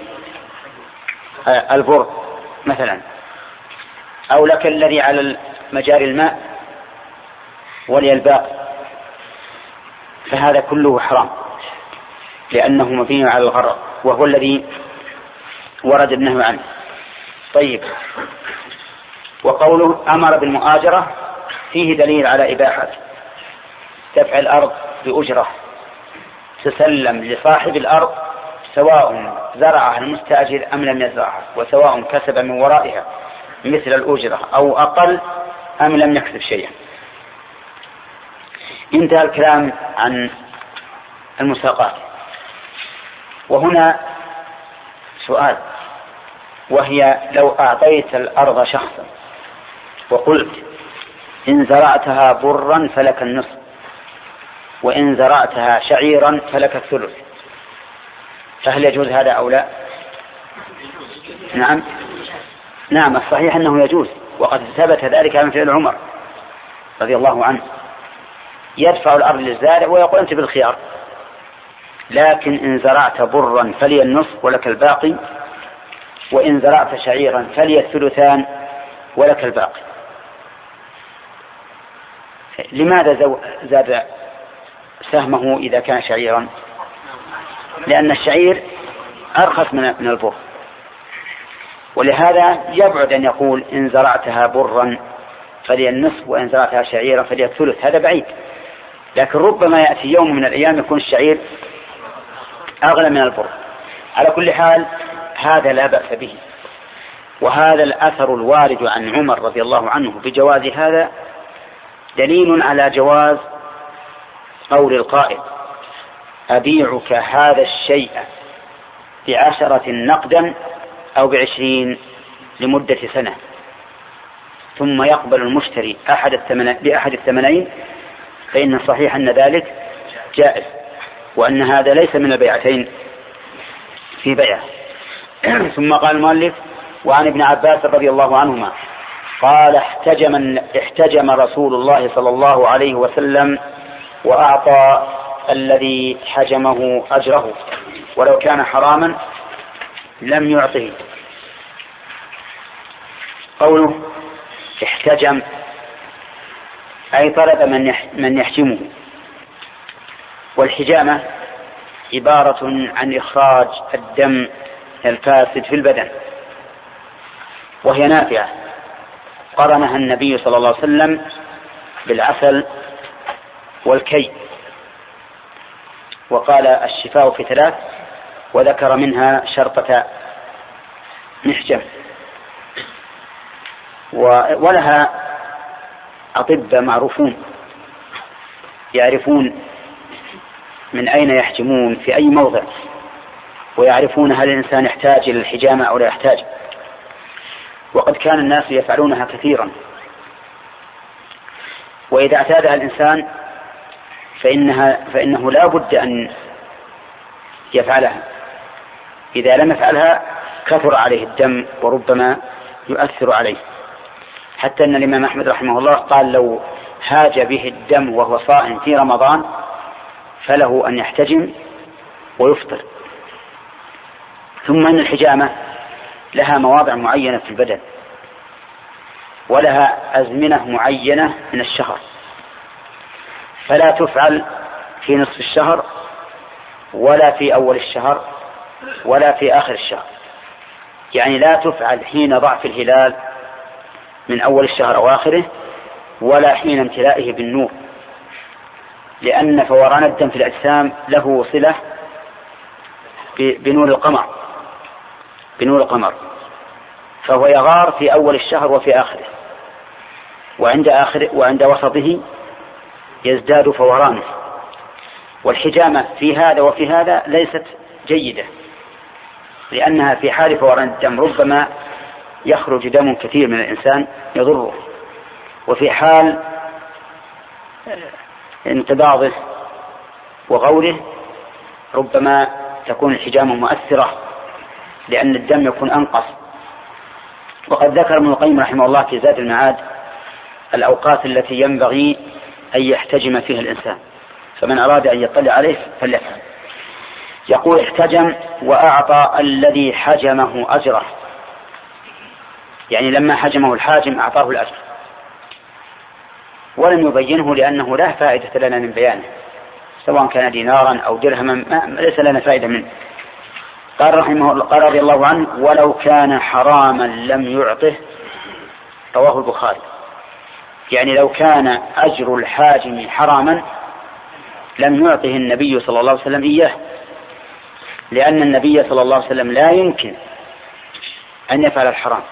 البر مثلا، أو لك الذي على مجاري الماء ولي الباء، فهذا كله حرام لأنه مبني على الغرر وهو الذي ورد النهي عنه. طيب، وقوله أمر بالمؤاجرة فيه دليل على إباحة دفع الأرض بأجرة تسلم لصاحب الأرض سواء زرعها المستأجر أم لم يزرعها، وسواء كسب من ورائها مثل الأجرة أو أقل أم لم يكسب شيئا. انتهى الكلام عن المساقات. وهنا سؤال، وهي لو أعطيت الأرض شخصا وقلت إن زرعتها برا فلك النصف، وإن زرعتها شعيرا فلك الثلث، فهل يجوز هذا أو لا؟ نعم الصحيح أنه يجوز، وقد ثبت ذلك من فعل عمر رضي الله عنه، يدفع الأرض للزارع ويقول أنت بالخيار، لكن إن زرعت برا فلي النصف ولك الباقي، وإن زرعت شعيرا فلي الثلثان ولك الباقي. لماذا زاد سهمه إذا كان شعيرا؟ لأن الشعير أرخص من البر، ولهذا يبعد أن يقول إن زرعتها برا فلي النصف وإن زرعتها شعيرا فلي الثلث، هذا بعيد. لكن ربما يأتي يوم من الأيام يكون الشعير أغلى من البر. على كل حال هذا لا بأس به، وهذا الأثر الوارد عن عمر رضي الله عنه بجواز هذا دليل على جواز قول القائل أبيعك هذا الشيء ب10 نقدا أو ب20 لمدة سنة، ثم يقبل المشتري بأحد الثمنين، فإن صحيح أن ذلك جائز، وأن هذا ليس من البيعتين في بيعه. ثم قال المؤلف وعن ابن عباس رضي الله عنهما قال احتجم رسول الله صلى الله عليه وسلم وأعطى الذي حجمه أجره ولو كان حراما لم يعطه. قوله احتجم أي طلب من يحجمه، والحجامة عبارة عن إخراج الدم الفاسد في البدن، وهي نافعة قرنها النبي صلى الله عليه وسلم بالعسل والكي، وقال الشفاء في 3، وذكر منها شرطة محجم. ولها أطباء معروفون يعرفون من أين يحجمون في أي موضع، ويعرفون هل الإنسان يحتاج إلى الحجامة أو لا يحتاج، وقد كان الناس يفعلونها كثيرا. وإذا اعتادها الإنسان فإنه لا بد أن يفعلها، إذا لم يفعلها كثر عليه الدم وربما يؤثر عليه، حتى أن الإمام أحمد رحمه الله قال لو هاج به الدم وهو صائم في رمضان فله أن يحتجم ويفطر، ثم أن الحجامة لها مواضع معينة في البدن ولها أزمنة معينة من الشهر، فلا تفعل في نصف الشهر ولا في أول الشهر ولا في آخر الشهر. يعني لا تفعل حين ضعف الهلال من أول الشهر أو آخره، ولا حين امتلائه بالنور، لأن فوران الدم في الأجسام له صلة بنور القمر، فهو يغار في أول الشهر وفي آخره، وعند وسطه يزداد فورانه. والحجامة في هذا وفي هذا ليست جيدة، لأنها في حال فوران الدم ربما يخرج دم كثير من الإنسان يضره، وفي حال انقباضه وغوره ربما تكون الحجامة مؤثرة لأن الدم يكون أنقص. وقد ذكر ابن القيم رحمه الله في زاد المعاد الأوقات التي ينبغي أن يحتجم فيها الإنسان، فمن أراد أن يطلع عليه فليفعل. يقول احتجم وأعطى الذي حجمه أجره، يعني لما حجمه الحاجم أعطاه الأجر، ولم يبينه لأنه لا فائدة لنا من بيانه، سواء كان دينارا أو درهما ليس لنا فائدة منه. قال رضي الله عنه: ولو كان حراما لم يعطه. رواه البخاري. يعني لو كان أجر الحاجم حراما لم يعطه النبي صلى الله عليه وسلم إياه، لأن النبي صلى الله عليه وسلم لا يمكن أن يفعل الحرام،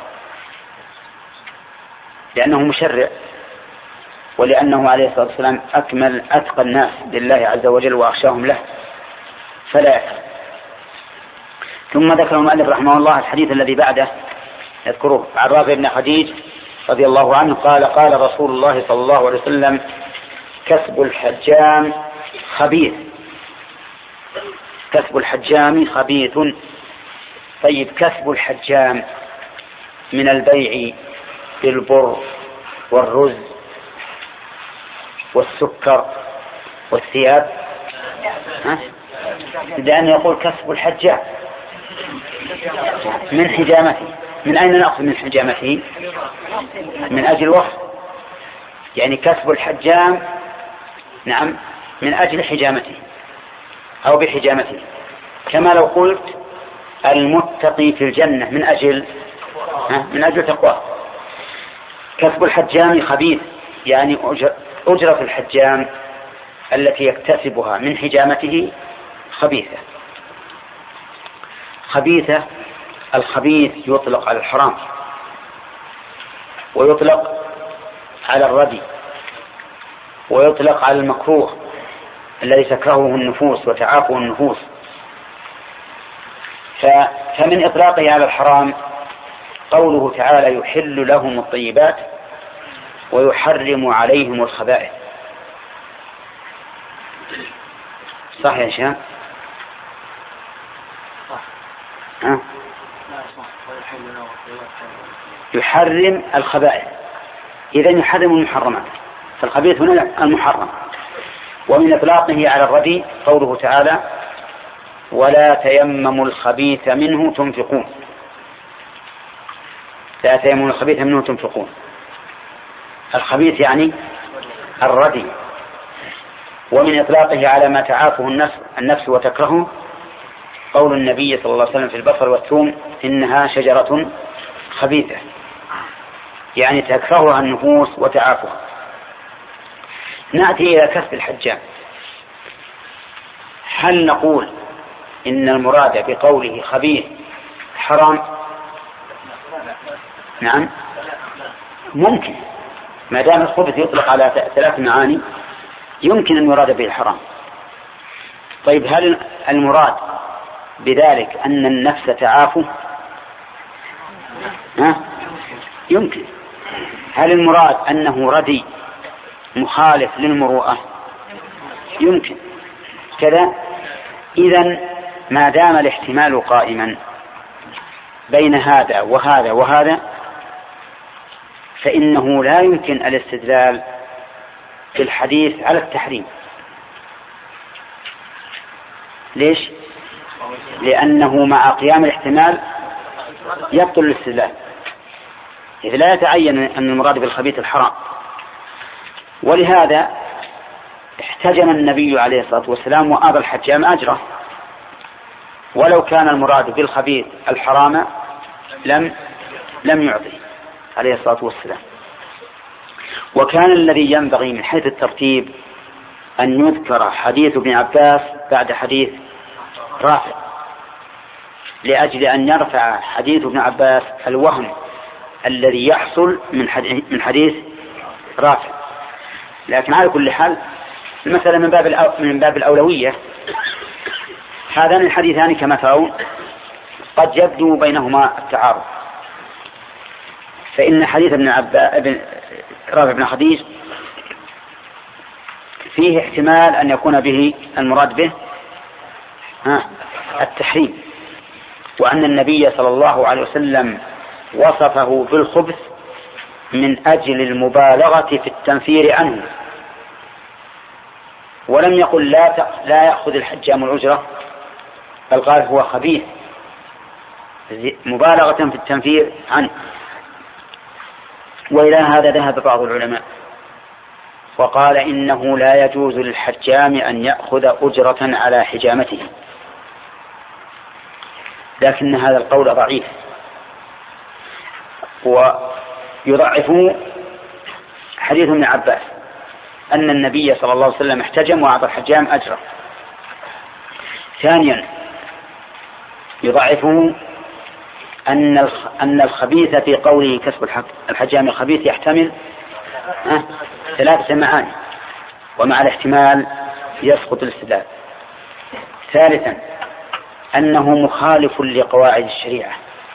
لأنه مشرع، ولأنه عليه الصلاة والسلام أتقى الناس لله عز وجل وأخشاهم له، فلا يفعل. ثم ذكر المؤلف رحمه الله الحديث الذي بعده يذكره عن رافع بن خديج رضي الله عنه قال: قال رسول الله صلى الله عليه وسلم: كسب الحجام خبيث. كسب الحجام خبيث. طيب، كسب الحجام من البيع بالبر والرز والسكر والثياب، لأن يقول كسب الحجام من حجامته. من أين نأخذ من حجامته؟ من أجل وصف، يعني كسب الحجام نعم من أجل حجامته أو بحجامته، كما لو قلت المتقي في الجنة من أجل تقواه. كسب الحجام خبيث، يعني أجرة الحجام التي يكتسبها من حجامته خبيثة. خبيثة، الخبيث يطلق على الحرام ويطلق على الردي ويطلق على المكروه الذي تكرهه النفوس وتعافه النفوس. فمن إطلاقه على الحرام قوله تعالى: يحل لهم الطيبات ويحرم عليهم الخبائث. صح يا شيخ؟ يحرم الخبائث، إذن يحرم المحرمات، فالخبيث هنا المحرم. ومن إطلاقه على الردي قوله تعالى: ولا تيمموا الخبيث منه تنفقون. لا تيمموا الخبيث منه تنفقون، الخبيث يعني الردي. ومن إطلاقه على ما تعافه النفس وتكرهه قول النبي صلى الله عليه وسلم في البصل والثوم: إنها شجرة خبيثة، يعني تكرهها النفوس وتعافها. نأتي إلى كسب الحجام. هل نقول إن المراد بقوله خبيث حرام؟ نعم، ممكن، ما دام الخبث يطلق على 3 معاني يمكن أن يراد به الحرام. طيب، هل المراد بذلك أن النفس تعافه؟ يمكن. هل المراد أنه ردي مخالف للمروءة؟ يمكن كذا. إذن ما دام الاحتمال قائما بين هذا وهذا وهذا فإنه لا يمكن الاستدلال بالحديث على التحريم. ليش؟ لأنه مع قيام الاحتمال يبطل الاستدلال، إذ لا يتعين أن المراد بالخبيث الحرام. ولهذا احتجم النبي عليه الصلاة والسلام وأعطى الحجام أجره، ولو كان المراد بالخبيث الحرام لم يعطي عليه الصلاة والسلام. وكان الذي ينبغي من حيث الترتيب أن يذكر حديث ابن عباس بعد حديث رافع، لأجل أن يرفع حديث ابن عباس الوهم الذي يحصل من حديث رافع. لكن على كل حال المسألة من باب الأولوية. هذان الحديثان كما ترون قد يبدو بينهما التعارض، فإن حديث رافع بن خديج فيه احتمال أن يكون به المراد به التحريم، وأن النبي صلى الله عليه وسلم وصفه بالخبث من أجل المبالغة في التنفير عنه، ولم يقل لا يأخذ الحجام الأجرة، بل قال هو خبيث مبالغة في التنفير عنه. وإلى هذا ذهب بعض العلماء وقال إنه لا يجوز للحجام أن يأخذ أجرة على حجامته، لكن هذا القول ضعيف، ويضعف حديث ابن عباس أن النبي صلى الله عليه وسلم احتجم وأعطى الحجام أجره. ثانيا يضعفه أن الخبيث في قوله كسب الحجام الخبيث يحتمل 3 معاني، ومع الاحتمال يسقط الاستدلال. ثالثا أنه مخالف لقواعد الشريعة،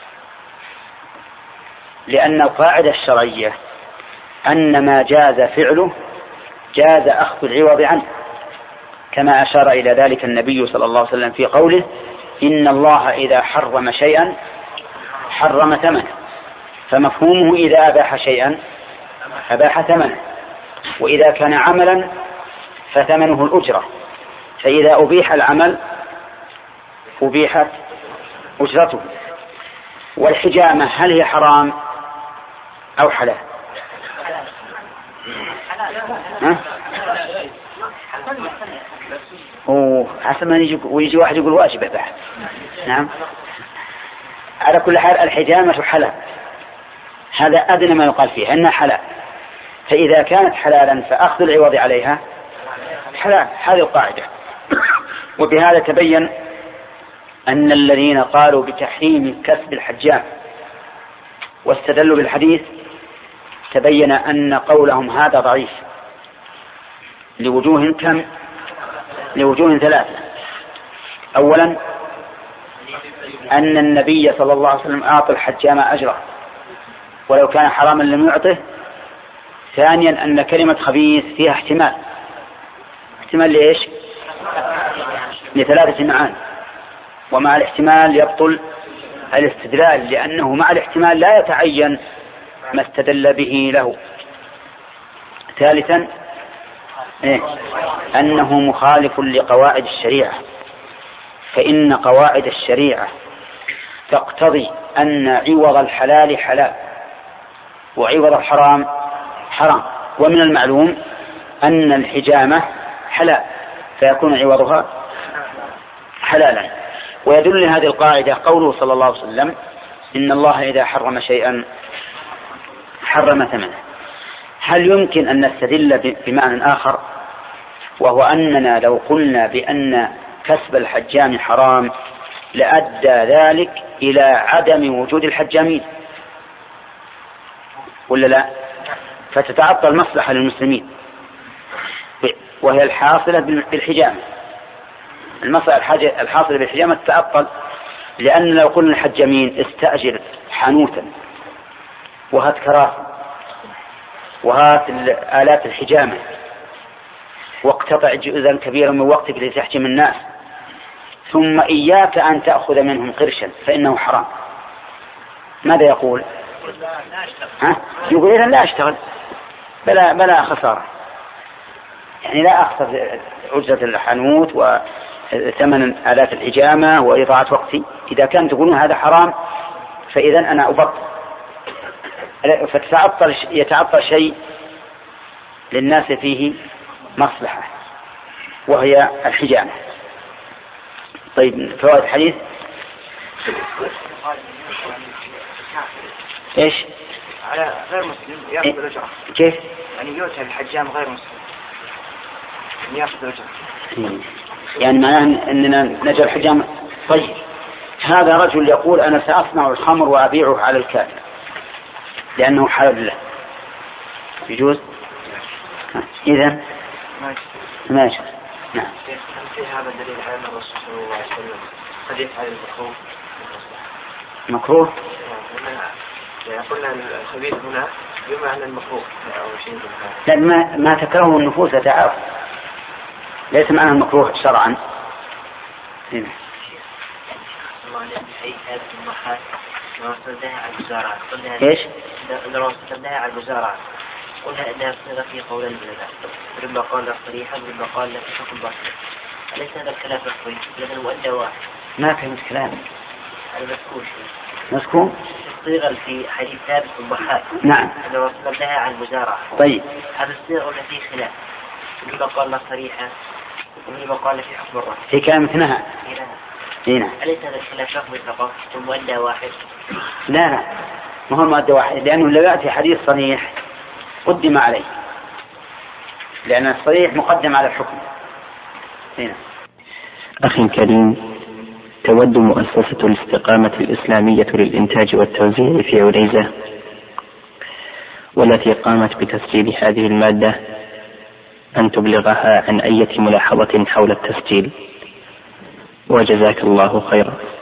لأن القاعدة الشرعية أن ما جاز فعله جاز أخذ العوض عنه، كما أشار إلى ذلك النبي صلى الله عليه وسلم في قوله إن الله إذا حرم شيئا حرم ثمنه، فمفهومه إذا أباح شيئا أباح ثمنه، وإذا كان عملا فثمنه الأجرة، فإذا أبيح العمل أبيحت أجرته. والحجامة هل هي حرام أو حلال؟ حسب ما يجي واحد يقول واجب بحث. نعم، على كل حال الحجامة حلال، هذا أدنى ما يقال فيها أنها حلال، فإذا كانت حلالا فأخذ العوض عليها حلال، هذه القاعدة. وبهذا تبين أن الذين قالوا بتحريم كسب الحجام واستدلوا بالحديث تبين أن قولهم هذا ضعيف لوجوه 3. أولا أن النبي صلى الله عليه وسلم أعطى الحجام أجره ولو كان حراما لم يعطه. ثانيا أن كلمة خبيث فيها احتمال لإيش؟ ل3 معاني، ومع الاحتمال يبطل الاستدلال، لأنه مع الاحتمال لا يتعين ما استدل به له. ثالثا أنه مخالف لقواعد الشريعة، فإن قواعد الشريعة تقتضي أن عوض الحلال حلال وعوض الحرام حرام، ومن المعلوم أن الحجامة حلال فيكون عوضها حلالا. ويدل لهذه القاعدة قوله صلى الله عليه وسلم إن الله إذا حرم شيئا حرم ثمنه. هل يمكن أن نستدل بمعنى آخر، وهو أننا لو قلنا بأن كسب الحجام حرام لأدى ذلك إلى عدم وجود الحجامين، ولا لا؟ فتتعطل مصلحة للمسلمين وهي الحاصلة بالحجامة. المصلحة الحاصلة بالحجامة تتعطل، لأن لو قلنا الحجامين استأجر حانوتا وهات كراسي وهات آلات الحجامة واقتطع جزءا كبيرا من وقتك لتحجم الناس، ثم إياك أن تأخذ منهم قرشا فإنه حرام، ماذا يقول؟ يقول إذن لا أشتغل بلا خسارة، يعني لا أخسر أجرة الحانوت ثمن آلات الحجامة وإضاعة وقتي. إذا كان تقولون هذا حرام فإذا أنا أبطل، يتعطل شيء للناس فيه مصلحة وهي الحجامة. طيب فوائد الحديث ايش؟ على غير مسلم يأخذ الأجرة. كيف؟ يعني يؤتى الحجام غير مسلم يأخذ الأجرة. يعني معناه أننا نجعل الحجام. طيب هذا رجل يقول أنا سأصنع الخمر وأبيعه على الكافر لأنه حلال له، يجوز؟ إذن ما يجوز. نعم. في هذا الدليل على أن الرسول صلى الله عليه وسلم قد يفعل المكروه. مكروه؟ يعني قلنا الخبيث هنا بمعنى المكروه أو شيء. لا ما تكره النفوس تعافى، ليس معنى المكروه شرعا. هنا. لو استخدمها على المزارعات ايش؟ لو استخدمها على المزارعات قلنا انها صيغه في قول البلدان، ولما قال صريحا ولما قال لا تشك البصر. أليس هذا الكلام مفهوم؟ لأنه مؤدى واحد. ما فهمت كلامك. المذكور مذكور؟ الصيغة في حديث ثابت الضحاك. نعم. لو استخدمها على المزارعة. طيب. هذا الصيغة التي خلاف. ولما قال لا صريحا ولما قال في حكم الرفع. في كلمة نهى. هنا. أليس هذا الخلاف لفظ فقط المؤدى واحد؟ لا ما هو مؤدى واحد، لأنه لا يأتي حديث صريح قدم عليه، لأن الصريح مقدم على الحكم. هنا. أخي الكريم، تود مؤسسة الاستقامة الإسلامية للإنتاج والتوزيع في عنيزة والتي قامت بتسجيل هذه المادة أن تبلغها عن أي ملاحظة حول التسجيل، وجزاك الله خيرا.